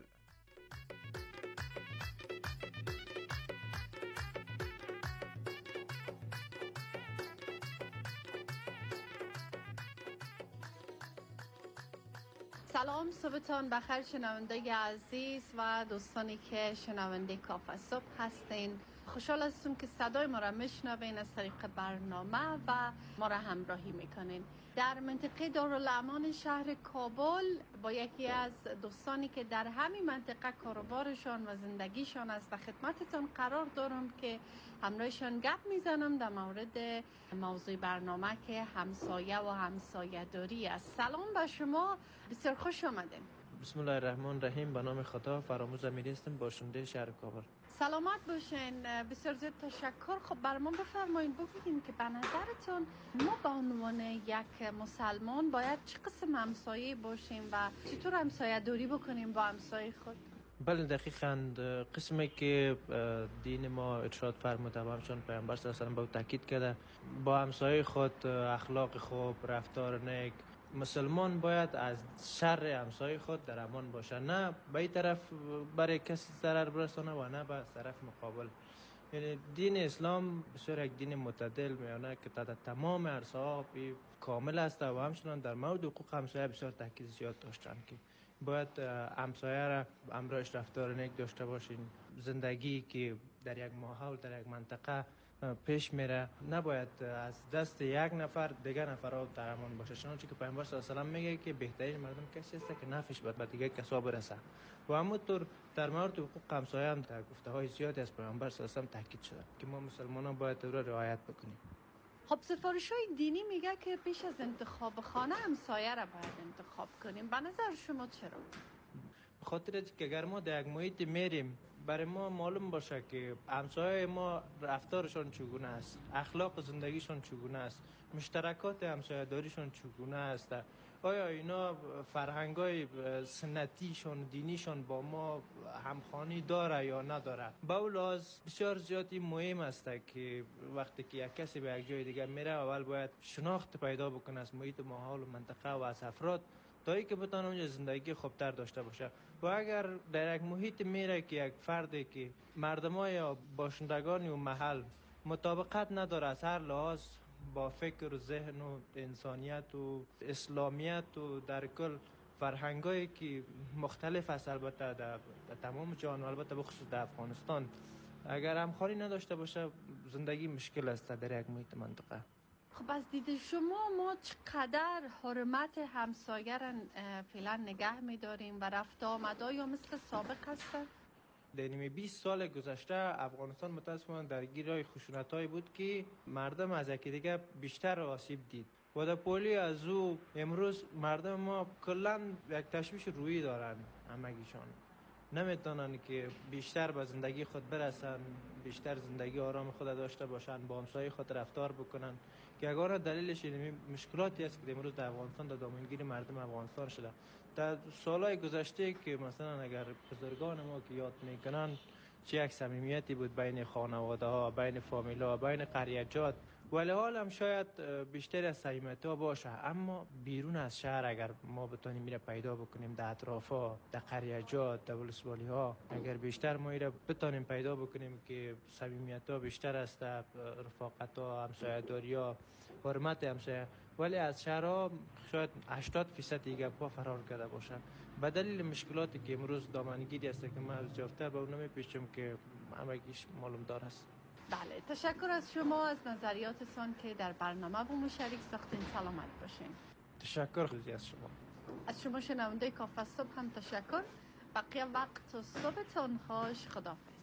[SPEAKER 16] سلام، صبحتان بخیر شنونده عزیز و دوستانی که شنونده کافه صبح هستین. خوشحال هستم که صدای ما را میشنوین از طریق برنامه و ما را همراهی میکنین. در منطقه دارالامان شهر کابل با یکی از دوستانی که در همین منطقه کاروبارشان و زندگیشان است و خدمتتان قرار دارم که همراهشان گپ میزنم در مورد موضوع برنامه که همسایه و همسایه داری است. سلام به شما، بسیار خوش آمدین.
[SPEAKER 17] بسم الله الرحمن الرحیم. به نام خدا، فراموز امیری هستم، باشنده شهر کابل.
[SPEAKER 16] سلامت باشین، بسیار زیاد تشکر. خب برام بفرمایین بگویین که به نظرتون ما به عنوان یک مسلمان باید چه قسم همسایه باشیم و چطور همسایه دوری بکنیم با همسایه خود؟
[SPEAKER 17] بله دقیقاً قسمی که دین ما ارشاد فرموده و همچنان پیامبر صلی الله علیه و آله با تاکید کرده با همسایه خود اخلاق خوب، رفتار نیک. مسلمان باید از شر همسایه خود در امان باشه، نه به این طرف برای کسی ضرر برسانه و نه به طرف مقابل. یعنی دین اسلام بسیار یک دین معتدل میانه که تا تمام عرصه‌ها کامل است و همچنان در مورد حقوق همسایه بسیار تاکید زیاد داشتن که باید همسایه را همراهش رفتار نیک داشته باشین. زندگی که در یک ماحول در یک منطقه پیش میره نباید از دست یک نفر دیگر نفرها در امان باشه، چنانچه که پیامبر صلی الله علیه و آله میگه که بهترین مردم کسی است که نفعش به دیگر کسا برسه و همونطور در مورد حقوق همسایه هم در گفته های زیادی از پیامبر صلی الله علیه و آله تاکید شده که ما مسلمانان باید اون را رعایت بکنیم.
[SPEAKER 16] خب سفارش های دینی میگه که پیش از انتخاب خانه همسایه را باید انتخاب کنیم، به نظر شما چرا؟
[SPEAKER 17] به خاطر که اگر ما در یک محیط میریم برای ما معلوم باشه که همسایه ما رفتارشان چگونه است، اخلاق زندگیشان چگونه است، مشترکات همسایه داریشان چگونه است، آیا اینا فرهنگای سنتیشون دینیشون با ما همخوانی داره یا نداره. با اون لحاظ بسیار زیادی مهم است که وقتی که یک کسی به یک جای دیگه میره اول باید شناخت پیدا بکنه از محیط ماحول و منطقه و از افراد تا ای که بتونه اونجا زندگی خوبتر داشته باشه. و اگر در یک محیط میره که یک فردی که مردمای یا باشندگان و محل مطابقت نداره از هر لحاظ با فکر و ذهن و انسانیت و اسلامیت و در کل فرهنگایی که مختلف است، البته در در تمام جهان و البته بخصوص در افغانستان اگر همخوانی نداشته باشه زندگی مشکل است در یک محیط منطقه.
[SPEAKER 16] خب از دید شما ما چقدر حرمت همسایه را فعلا نگه می‌داریم و رفت آمده یا مثل سابق هستن؟
[SPEAKER 17] در نیمه بیست سال گذشته افغانستان متاسفانه درگیر خشونت‌هایی بود که مردم از یکی دیگه بیشتر آسیب دید و در پولی از او امروز مردم ما کلاً یک تشویش روحی دارن، همگیشان نمیتونن که بیشتر به زندگی خود برسن، بیشتر زندگی آرام خود داشته باشن، با همسایه خود رفتار بکنن که اگر دلیلش این مشکلاتی است که امروز در افغانستان در دامنگیر مردم افغانستان شده. در سالهای گذشته که مثلا اگر بزرگان ما که یاد میکنن چه یک صمیمیتی بود بین خانواده ها، بین فامیل ها، بین قریجات، ولی حال هم شاید بیشتر از صمیمیت ها باشه، اما بیرون از شهر اگر ما بتونیم میره پیدا بکنیم در اطراف ها، در قریجات، در ولسوالی ها، اگر بیشتر ما ایره بتونیم پیدا بکنیم که صمیمیت ها بیشتر است، رفاقت ها، همسایه‌داری ها، حرمت همسایه، ولی از شهرها شاید هشتاد فیصد دیگه پا فرار کرده باشن به دلیل مشکلاتی که امروز دامنگیری است که من از جافتر به اون نمیپیچم که همگیش معلوم دار است.
[SPEAKER 16] بله، تشکر از شما از نظریاتتان که در برنامه با ما شریک ساختین. سلامت باشین.
[SPEAKER 17] تشکر خیلی از شما.
[SPEAKER 16] از شما شنونده کافه صبح هم تشکر. بقیه وقت و صبحتون خوش. خداحافظ.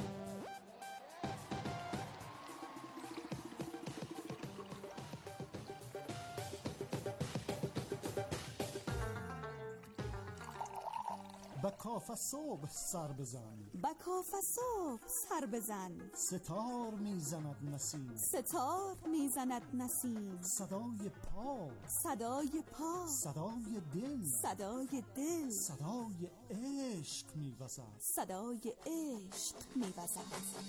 [SPEAKER 8] با کافه صبح سر بزن،
[SPEAKER 7] با کافه صبح سر بزن،
[SPEAKER 8] ستار میزند نسیم،
[SPEAKER 7] ستار میزند نسیم،
[SPEAKER 8] صدای پا،
[SPEAKER 7] صدای پا،
[SPEAKER 8] صدای دل،
[SPEAKER 7] صدای دل،
[SPEAKER 8] صدای عشق میوزد،
[SPEAKER 7] صدای عشق میوزد.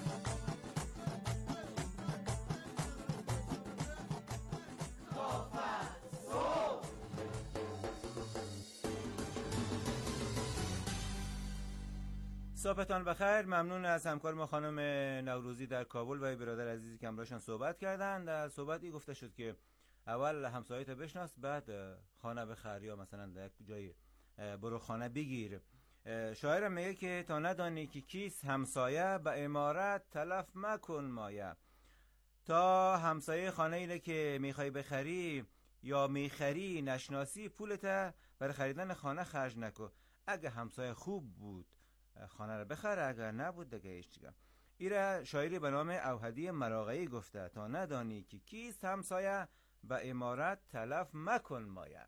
[SPEAKER 9] صبحتان بخیر. ممنون از همکار ما خانم نوروزی در کابل و برادر عزیزی که همراهشان صحبت کردند. در صحبتی گفته شد که اول همسایه‌ت بشناس بعد خانه بخر یا مثلا در یک جای برو خانه بگیر. شاعرم میگه که تا ندانی که کیست همسایه به عمارت تلف مکن مایه. تا همسایه خانه ایله که میخوای بخری یا میخری نشناسی پولت برای خریدن خانه خرج نکن. اگه همسایه خوب بود خانه رو بخره، اگر نبود دیگه هیچ دیگه. ایره شاعری به نام اوحدی مراغه‌ای گفته تا ندانی که کیست همسایه به عمارت تلف مکن مایه.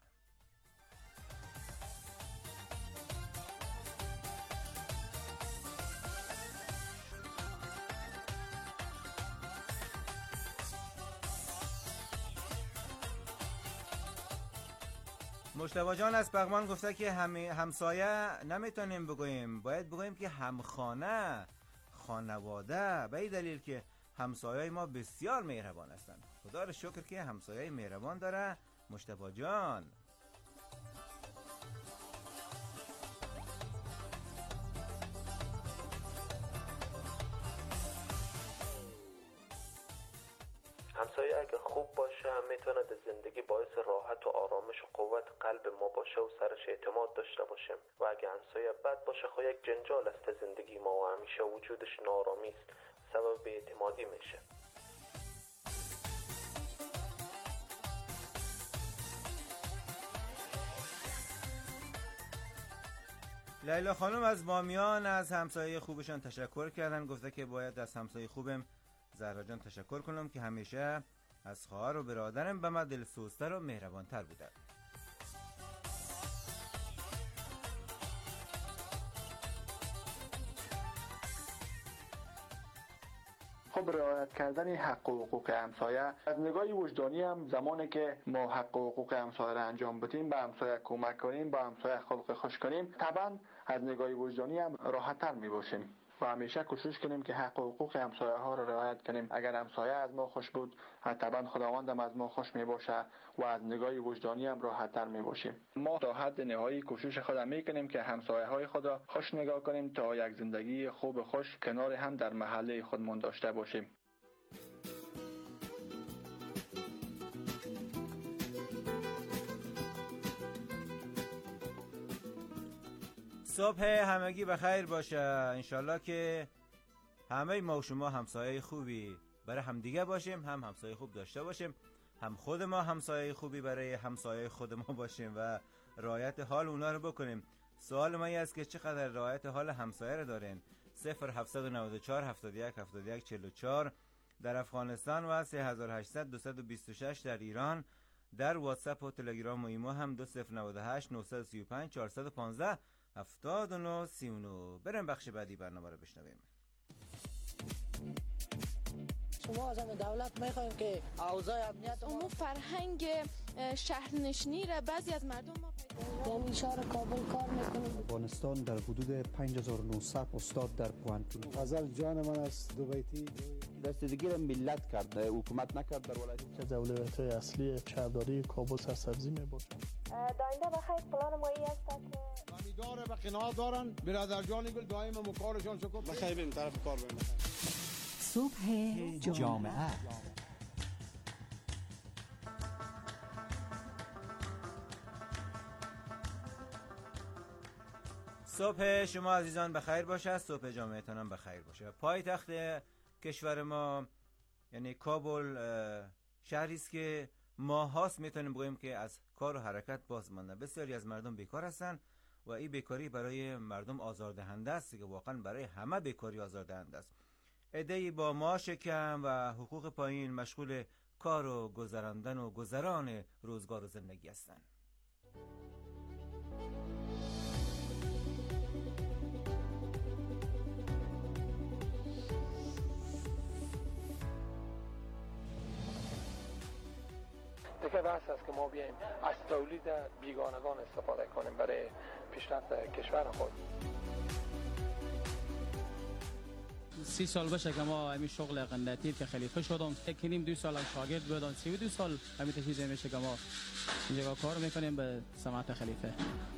[SPEAKER 9] مجتبی جان از بغمان گفته که هم همسایه نمیتونیم بگوییم، باید بگوییم که همخانه، خانواده، به این دلیل که همسایه ما بسیار مهربان هستند. خدا رو شکر که همسایه مهربان داره مجتبی جان.
[SPEAKER 18] همسایه اگه خوب باشه هم میتونه در زندگی باعث راحت و آرامش و قوت قلب ما باشه و سرش اعتماد داشته باشیم، و اگه همسایه بد باشه خو یک جنجال است زندگی ما و همیشه وجودش نارامی است، سبب بی‌اعتمادی میشه.
[SPEAKER 9] لیلا خانم از بامیان از همسایه خوبشان تشکر کردن. گفته که باید از همسایه خوبم زهرا جان تشکر کنم که همیشه از خواهر و برادرم به من دلسوزتر و مهربانتر بوده.
[SPEAKER 12] خب رعایت کردن حق و حقوق همسایه از نگاه وجدانی هم زمانی که ما حق و حقوق همسایه را انجام بدیم، به همسایه کمک کنیم، با همسایه خلق خوش کنیم، طبعا از نگاه وجدانی هم راحت‌تر می‌باشیم و همیشه کوشش کنیم که حق و حقوق همسایه ها را رعایت کنیم. اگر همسایه از ما خوش بود طبعا خداوند هم از ما خوش می باشه و از نگاه وجدانی هم راحت تر می باشیم. ما تا حد نهایی کوشش خود می کنیم که همسایه های خود را خوش نگاه کنیم تا یک زندگی خوب خوش کنار هم در محله خودمون داشته باشیم.
[SPEAKER 9] صبح همگی بخیر باشه. انشالله که همه ما و شما همسایه خوبی برای همدیگه باشیم، هم همسایه خوب داشته باشیم، هم خود ما همسایه خوبی برای همسایه خود ما باشیم و رعایت حال اونا رو بکنیم. سوال ما این است که چقدر رعایت حال همسایه رو دارین؟ صفر هفتصد و نود و چهار هفتاد و یک هفتاد و یک چهل و چهار در افغانستان و سه هزار و هشتصد دویست و بیست و شش در ایران. در واتساپ و تلگرام و ایمو هم دو صفر نود و هشت نهصد و سی و پنج چهارصد و پانزده هفتاد و نه سی و نه. بریم بخش بعدی برنامه رو بشنویم.
[SPEAKER 19] شما از همه دولت میخوایم که اوضاع امنیت
[SPEAKER 20] اون فرهنگ شهرنشینی را بعضی از مردم ما
[SPEAKER 19] در اشاره کابل کار میکنیم.
[SPEAKER 21] افغانستان در حدود پنج هزار و نهصد استاد در پوهنتون.
[SPEAKER 22] غزل جان من است دوبیتی
[SPEAKER 23] دستگیری ملت کرد، حکومت نکرد در ولایت.
[SPEAKER 22] که دولت‌های اصلی شهرداری کابل سرسبزی میباشد.
[SPEAKER 15] داینده بخیر پلان ما ای است که
[SPEAKER 24] امیدواره به قناعت دارن برادر جان گل دائم مکارشان شکر
[SPEAKER 22] بخیر بریم طرف کار بریم.
[SPEAKER 8] صبح جامعه
[SPEAKER 9] صبح شما عزیزان بخیر باشه، صبح جامعهتان هم بخیر باشه. پایتخت کشور ما یعنی کابل شهری است که ماهاست میتونیم بگوییم که از کار و حرکت باز مانده. بسیاری از مردم بیکار هستن و این بیکاری برای مردم آزاردهنده است که واقعا برای همه بیکاری آزاردهنده است. عده‌ای با معاش کم و حقوق پایین مشغول کار و گذراندن و گذران روزگار و زندگی هستند.
[SPEAKER 12] دیگه بحث است که ما بیاییم از تولید بیگانگان استفاده کنیم برای پیشرفت کشور خود.
[SPEAKER 25] سی سال بشه که ما همین شغل قندتی که خلیفه شدم، یک نیم دو سال شاگرد بودم، سی و دو سال همین چیزی میشه که ما اینجا کار میکنیم به سمت خلیفه.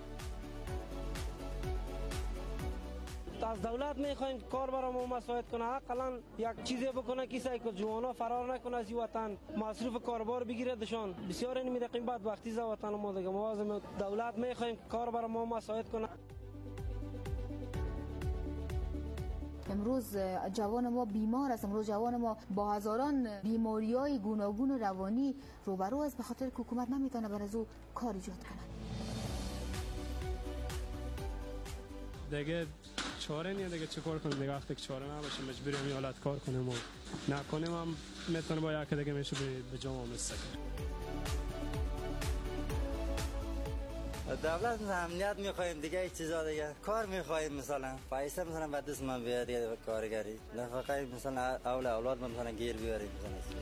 [SPEAKER 19] از دولت میخوایم کار برام مساعد کنه، حداقل یک چیزی بکنه که سعی کنه جوانا فرار نکنه از وطن، مصروف کاربار بگیردشان. بسیار این میدقیم بعد وقتی ز وطن ما دیگه موازم دولت میخوایم کار برام مساعد کنه.
[SPEAKER 26] امروز جوان ما بیمار است، امروز جوان ما با هزاران بیماری‌های گوناگون روانی روبرو است به خاطر که حکومت نمیتونه برای او کار ایجاد کنه.
[SPEAKER 22] دیگه چاره نیه دیگه چه کار کنیم دیگه، وقتی که چاره نباشه مجبوریم این حالت کار کنیم و نکنیم هم میتونه با یک دیگه میشه به جامعه مستقر.
[SPEAKER 27] دولت امنیت میخوایم دیگه، هیچ چیزا دیگه کار میخوایم، مثلا پیسه مثلا بعد دست من بیاد دیگه کارگری نفقه مثلا اول اولاد من مثلا گیر بیاریم مثلا.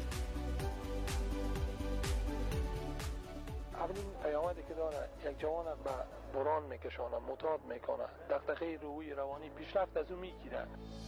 [SPEAKER 12] اولین پیامدی که داره یک جوان به بران میکشانه، معتاد میکنه، دغدغه روحی روانی پیشرفت از او میگیره.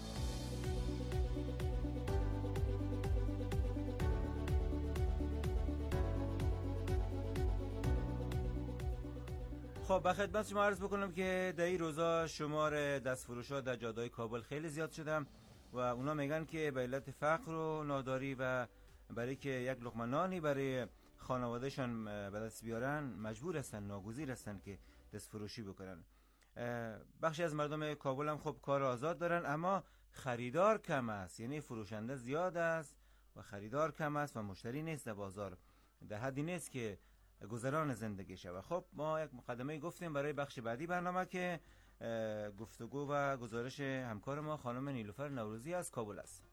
[SPEAKER 9] خب به خدمت شما عرض بکنم که در این روزا شمار دستفروش‌ها در جاده‌های کابل خیلی زیاد شدن و اونا میگن که به علت فقر و ناداری و برای که یک لقمه نانی برای خانوادهشان به دست بیارن مجبور هستن، ناگزیر هستن که دستفروشی بکنن. بخشی از مردم کابل هم خب کار آزاد دارن اما خریدار کم است، یعنی فروشنده زیاد است و خریدار کم است و مشتری نیست در بازار، در حدی نیست که گذران زندگی شود. خب ما یک مقدمه گفتیم برای بخش بعدی برنامه که گفتگو و گزارش همکار ما خانم نیلوفر نوروزی از کابل است.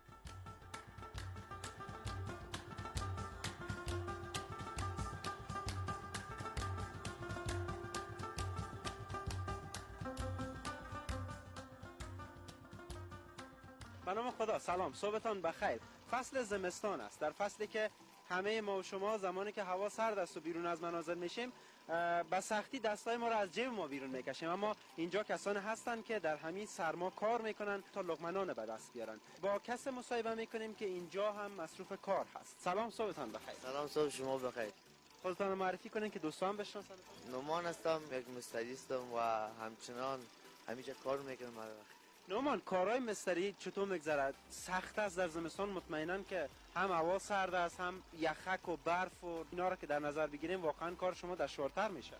[SPEAKER 28] به نام خدا. سلام، صبحتان بخیر. فصل زمستان است، در فصلی که همه ما و شما زمانی که هوا سرد است و بیرون از منازل میشیم با سختی دستای ما را از جیب ما بیرون میکشیم، اما اینجا کسانی هستند که در همین سرما کار میکنن تا لقمه نان به دست بیارن. با کس مصاحبه میکنیم که اینجا هم مصروف کار هست. سلام، صبحتان بخیر.
[SPEAKER 29] سلام، صبح شما بخیر.
[SPEAKER 28] خودتان رو معرفی کنین که دوستان بشناسن.
[SPEAKER 29] نومان هستم، یک مستری هستم و همچنان همیشه کار میکنم.
[SPEAKER 28] نومان، کارهای مستری چطور میگذرد؟ سخت است در زمستان مطمئناً که هم هوا سرد است، هم یخک و برف و اینا را که در نظر بگیریم واقعا کار شما دشوارتر میشه.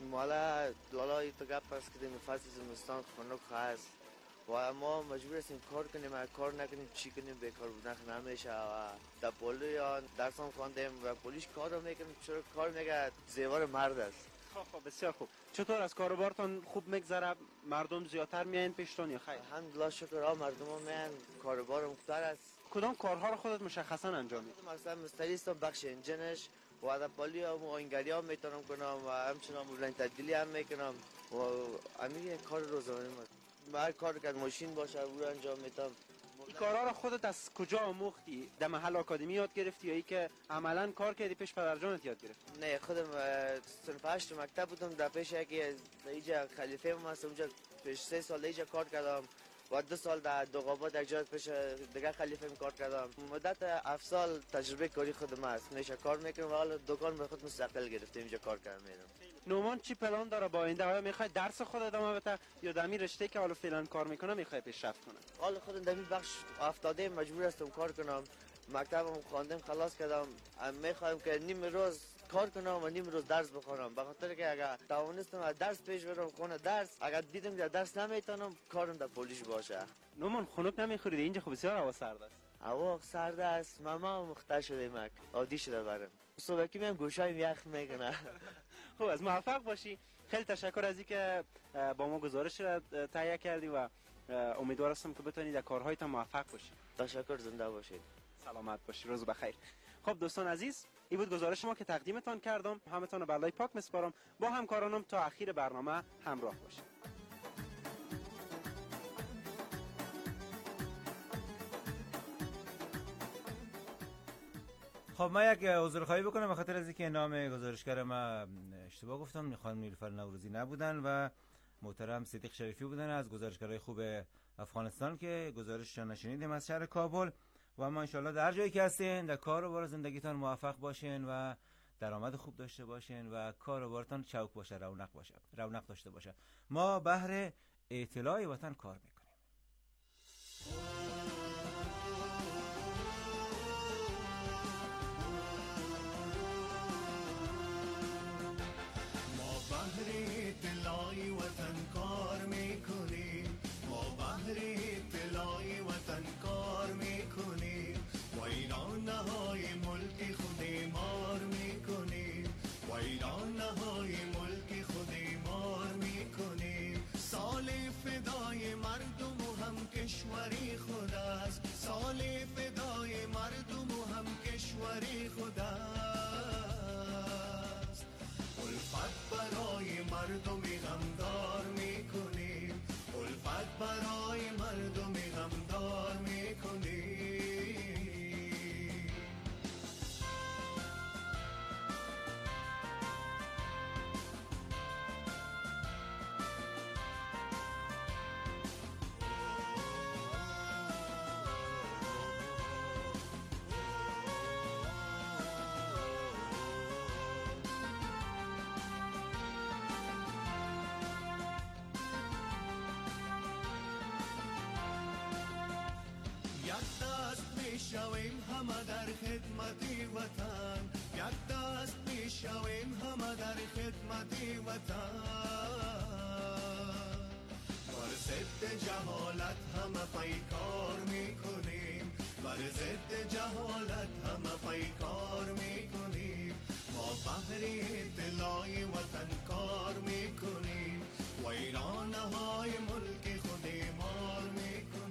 [SPEAKER 29] مالا لالا تو گپ است که در فصل زمستان خنک هست و ما مجبور هستیم کار کنیم و کار نکنیم چی کنیم بیکار بودن نمیشه و در پولیس درسام خواندیم و پلیس کار رو میکنیم چرا کار میگه زیور مرد است.
[SPEAKER 28] خب بسیار خوب. چطور از کاروبارتان خوب میگذره؟ مردم زیادتر میاین پیشتون یا خیر؟
[SPEAKER 29] الحمدلله شکر ها مردم ها میاین کاروبار مختلف است.
[SPEAKER 28] کدام کارها رو خودت مشخصا انجام میدی؟
[SPEAKER 29] مثلا مستری هستم بخش انجینش و در پالی هم آینگری هم میتونم کنم و همچنان مولین تبدیلی هم میکنم و امیر کار روزانه ما هر کار که ماشین باشه او رو انجام میدم.
[SPEAKER 28] این کارها رو خودت از کجا آموختی؟ در محل آکادمی یاد گرفتی یا ای که عملا کار کردی پیش پدرجانت یاد گرفتی؟
[SPEAKER 29] نه خودم صنف هشت مکتب بودم در پیش یکی اینجا خلیفه ما هست اونجا پیش سه سال اینجا کار کردم و دو سال در دوغابات یک جا پیش دیگه خلیفه کار کردم. مدت هفت سال تجربه کاری خودم است. میشه کار میکنم و حالا دکان به خود مستقل گرفتم اینجا کار کردم.
[SPEAKER 28] نومان چی پلان داره با آینده؟ آیا میخوای درس خود ادامه بده یا در این رشته که حالا فعلا کار میکنه میخوای پیشرفت کنه؟
[SPEAKER 29] حالا خودم در این بخش افتاده مجبور هستم کار کنم. مکتبم خواندم خلاص کردم. میخوایم که نیم روز کار کنم و نیم روز درس بخونم به خاطر که اگر توانستم درس پیش برم خونه درس اگر دیدم که درس نمیتونم کارم در پلیس باشه.
[SPEAKER 28] نومان خنک نمیخورید؟ اینجا خب بسیار هوا سرد است.
[SPEAKER 29] هوا سرد است. ماما مختار شده مک عادی شده برام. صبح که میام گوشایم یخ میکنه.
[SPEAKER 28] خب از موفق باشی. خیلی تشکر از اینکه با ما گزارش را تهیه کردی و امیدوار هستم که بتونید در کارهایتان موفق باشی.
[SPEAKER 29] تشکر، زنده باشید.
[SPEAKER 28] سلامت باشی. روز بخیر. خب دوستان عزیز، این بود گزارش ما که تقدیمتان کردم. همتون رو به الله پاک میسپارم. با همکارانم تا اخیر برنامه همراه باشید.
[SPEAKER 9] خب من یک عذرخواهی بکنم به خاطر از اینکه نام گزارشگر ما اشتباه گفتم. خانم نیلوفر نوروزی نبودن و محترم صدیق شریفی بودن از گزارشگرای خوب افغانستان که گزارششان نشنیدیم از شهر کابل. و ما انشالله در جایی که هستین در کار و بار زندگیتان موفق باشین و درآمد خوب داشته باشین و کار و بارتان چوک باشه، رونق باشه، رونق داشته باشه. ما بهر اطلاع وطن کار میکنیم.
[SPEAKER 10] کشوری خود است، سال فدای مردم و هم کشوری خود است. الفت برای مردم غمدار میکنیم، الفت برای مردم غمدار میکنیم. شویم همه در خدمت وطن، یک دست می شویم همه در خدمت وطن. بر ضد جهالت همه پیکار می کنیم، بر ضد جهالت همه پیکار می کنیم. ما بهر اطلاع وطن کار می کنیم، ویرانه های ملک خود مار می کنیم.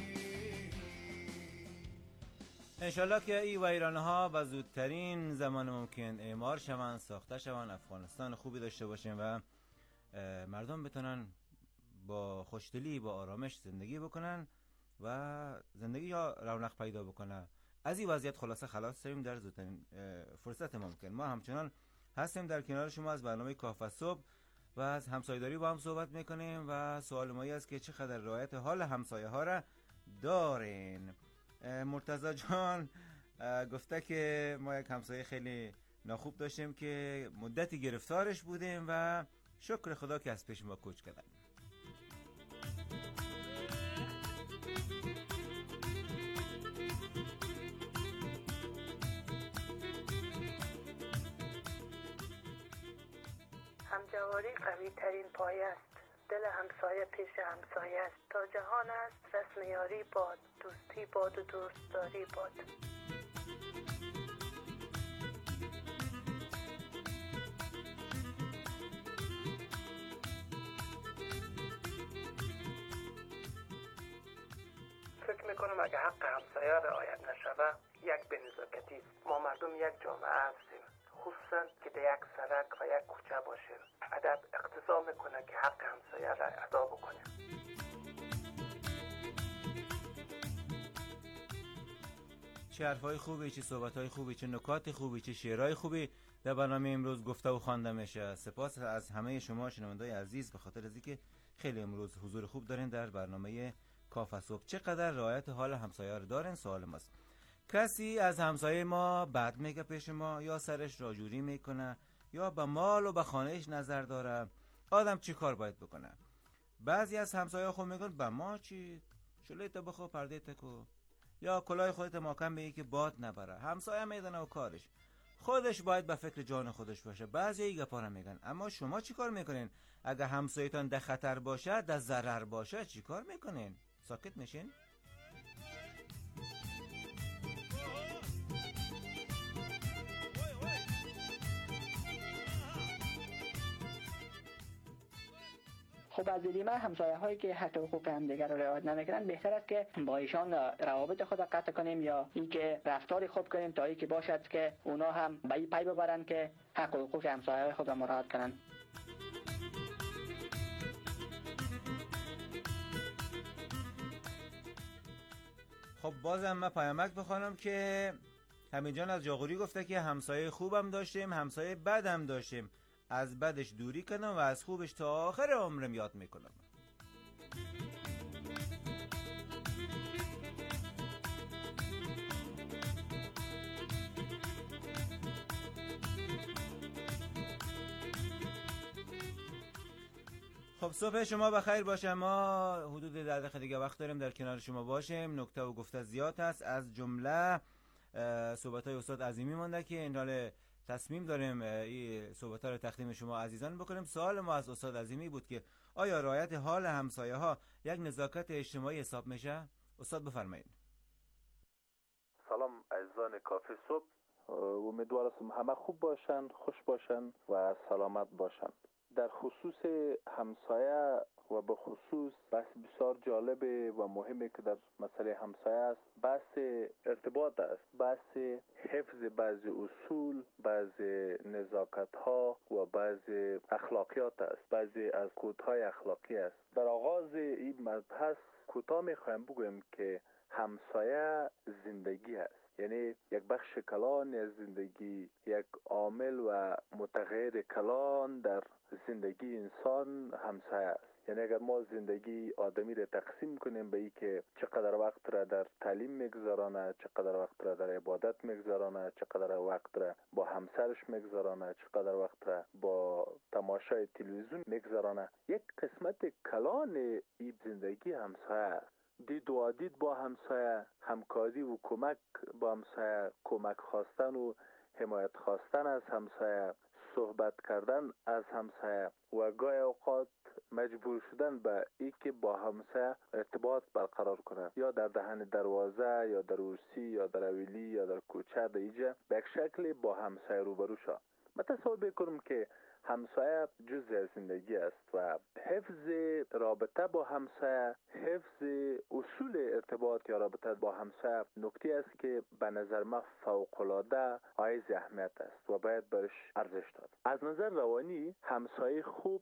[SPEAKER 9] انشالله که این ویرانه ها و زودترین زمان ممکن اعمار شوند، ساخته شوند، افغانستان خوبی داشته باشیم و مردم بتونن با خوشدلی با آرامش زندگی بکنن و زندگی یا رونق پیدا بکنه. از این وضعیت خلاصه خلاص شویم در زودترین فرصت ممکن. ما همچنان هستیم در کنار شما از برنامه کافه صبح و از همسایه‌داری با هم صحبت میکنیم و سوال ما است که چقدر رعایت حال همسایه ها را دارین. مرتضی جان گفته که ما یک همسایه خیلی ناخوب داشتیم که مدتی گرفتارش بودیم و شکر خدا که از پیش ما کوچ کردن.
[SPEAKER 1] همجواری قوی ترین پایه است. دل همسایه پیش همسایه است. تا جهان است رسم یاری باد، دوستی باد و دوستداری باد.
[SPEAKER 2] فکر میکنم اگه حق همسایه رعایت نشوه یک بینزاکتی است. ما مردم یک جامعه هستیم، خصوصا که در یک سرک و یک کوچه باشیم. ادب اقتضا میکنه که حق همسایه را ادا بکنیم.
[SPEAKER 9] چه حرفای خوبی، چه صحبتای خوبی، چه نکات خوبی، چه شعرهای خوبی در برنامه امروز گفته و خوانده میشه. سپاس از همه شما شنوندای عزیز به خاطر از اینکه خیلی امروز حضور خوب دارین در برنامه کافه صبح. چقدر رعایت حال همسایه رو دارین؟ سوال ماست. کسی از همسایه ما بد میگه پیش ما، یا سرش راجوری میکنه، یا به مال و به خانهش نظر داره، آدم چی کار باید بکنه؟ بعضی از همسایه خود میگن به ما چی؟ شلیت بخو پرده تکو، یا کلاه خودت محکم بگی که باد نبره. همسایه میدونه و کارش، خودش باید به فکر جان خودش باشه. بعضی ای گپا میگن. اما شما چی کار میکنین اگه همسایتان در خطر باشه، در ضرر باشه؟ چی کار میکنین؟ ساکت میشین؟
[SPEAKER 12] خب از دید من همسایه هایی که حق حقوق همدیگر رو رعایت نمیکنن بهتر است که با ایشان روابط خود قطع کنیم، یا اینکه رفتاری خوب کنیم تا اینکه باشد که اونا هم به این پی ببرن که حق حقوق همسایه های خود را مراعات کنن.
[SPEAKER 9] خب بازم من پیامک بخوانم که همینجان از جاغوری گفته که همسایه خوبم داشتیم، همسایه بدم داشتیم. از بدش دوری کنم و از خوبش تا آخر عمرم یاد میکنم. خب صبح شما بخیر باشه. ما حدود ده دقیقه دیگه وقت داریم در کنار شما باشیم. نکته و گفته زیاد هست، از جمله صحبت‌های استاد عظیمی مونده که این حال تصمیم داریم این صحبت‌ها رو تقدیم شما عزیزان بکنیم. سوال ما از استاد عظیمی بود که آیا رعایت حال همسایه ها یک نزاکت اجتماعی حساب میشه؟ استاد بفرمایید.
[SPEAKER 18] سلام عزیزان کافه صبح، امیدوارم همه خوب باشن، خوش باشن و سلامت باشن. در خصوص همسایه و به خصوص بحث بسیار جالب و مهمی که در مسئله همسایه است بحث ارتباط است، بحث حفظ بعضی اصول، بعضی نزاکت ها و بعضی اخلاقیات است، بعضی از کودهای اخلاقی است. در آغاز این مبحث کوتاه میخوایم بگویم که همسایه زندگی است، یعنی یک بخش کلان از زندگی، یک عامل و متغیر کلان در زندگی انسان همسایه است. یعنی اگر ما زندگی آدمی را تقسیم کنیم به ای که چقدر وقت را در تعلیم میگذرانه، چقدر وقت را در عبادت میگذرانه، چقدر وقت را با همسرش میگذرانه، چقدر وقت را با تماشای تلویزیون میگذرانه، یک قسمت کلان این زندگی همسایه است. دید و دید با همسایه، همکاری و کمک با همسایه، کمک خواستن و حمایت خواستن از همسایه، صحبت کردن از همسایه و گاهی اوقات مجبور شدن به ای که با همسایه ارتباط برقرار کنه، یا در دهن دروازه یا در عرسی یا در حویلی یا در کوچه، در اینجا به یک شکل با همسایه روبرو شد. من تصور بکنم که همسایه جزء از زندگی است و حفظ رابطه با همسایه، حفظ اصول ارتباط یا رابطه با همسایه نکته است که به نظر من فوق‌العاده حائز اهمیت است و باید برش ارزش داد. از نظر روانی همسایه خوب،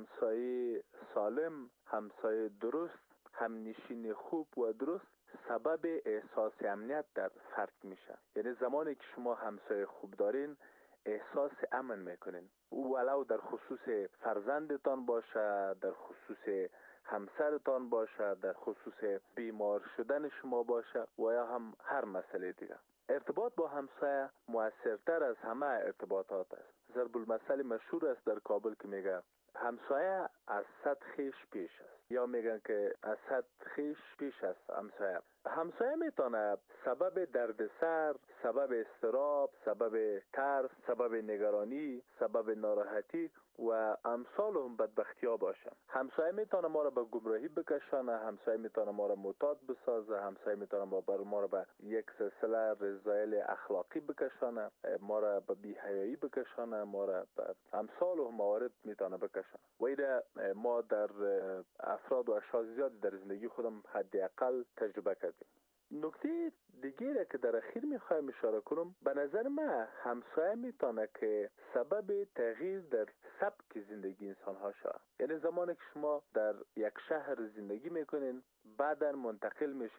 [SPEAKER 18] همسایه سالم، همسایه درست، همنشین خوب و درست سبب احساس امنیت در فرد میشه. یعنی زمانی که شما همسایه خوب دارین احساس امن میکنین، ولو در خصوص فرزندتان باشه، در خصوص همسرتان باشه، در خصوص بیمار شدن شما باشه و یا هم هر مسئله دیگه. ارتباط با همسایه مؤثرتر از همه ارتباطات است. ضرب المثل مشهور است در کابل که میگه همسایه از صد خویش پیش است، یا میگن که از صد خویش پیش است همسایه. همسایه میتونه سبب دردسر، سبب اضطراب، سبب ترس، سبب نگرانی، سبب ناراحتی
[SPEAKER 3] و امثال هم بدبختی ها باشه. همسایه میتونه ما را به گمراهی بکشانه، همسایه میتونه ما را معتاد بسازه، همسایه میتونه ما بر ما را به یک سلسله رذایل اخلاقی بکشانه، ما را به بی‌حیایی بکشانه، ما را به امثال و موارد میتونه بکشانه. و ایده ما در افراد و اشخاص زیادی در زندگی خودم حداقل تجربه کردیم. نکته دیگه که در اخیر میخوایم اشاره کنم، به نظر من همسایه میتونه که سبب تغییر در سبک زندگی انسان ها شود. یعنی زمانی که شما در یک شهر زندگی میکنین، بعدا منتقل میشین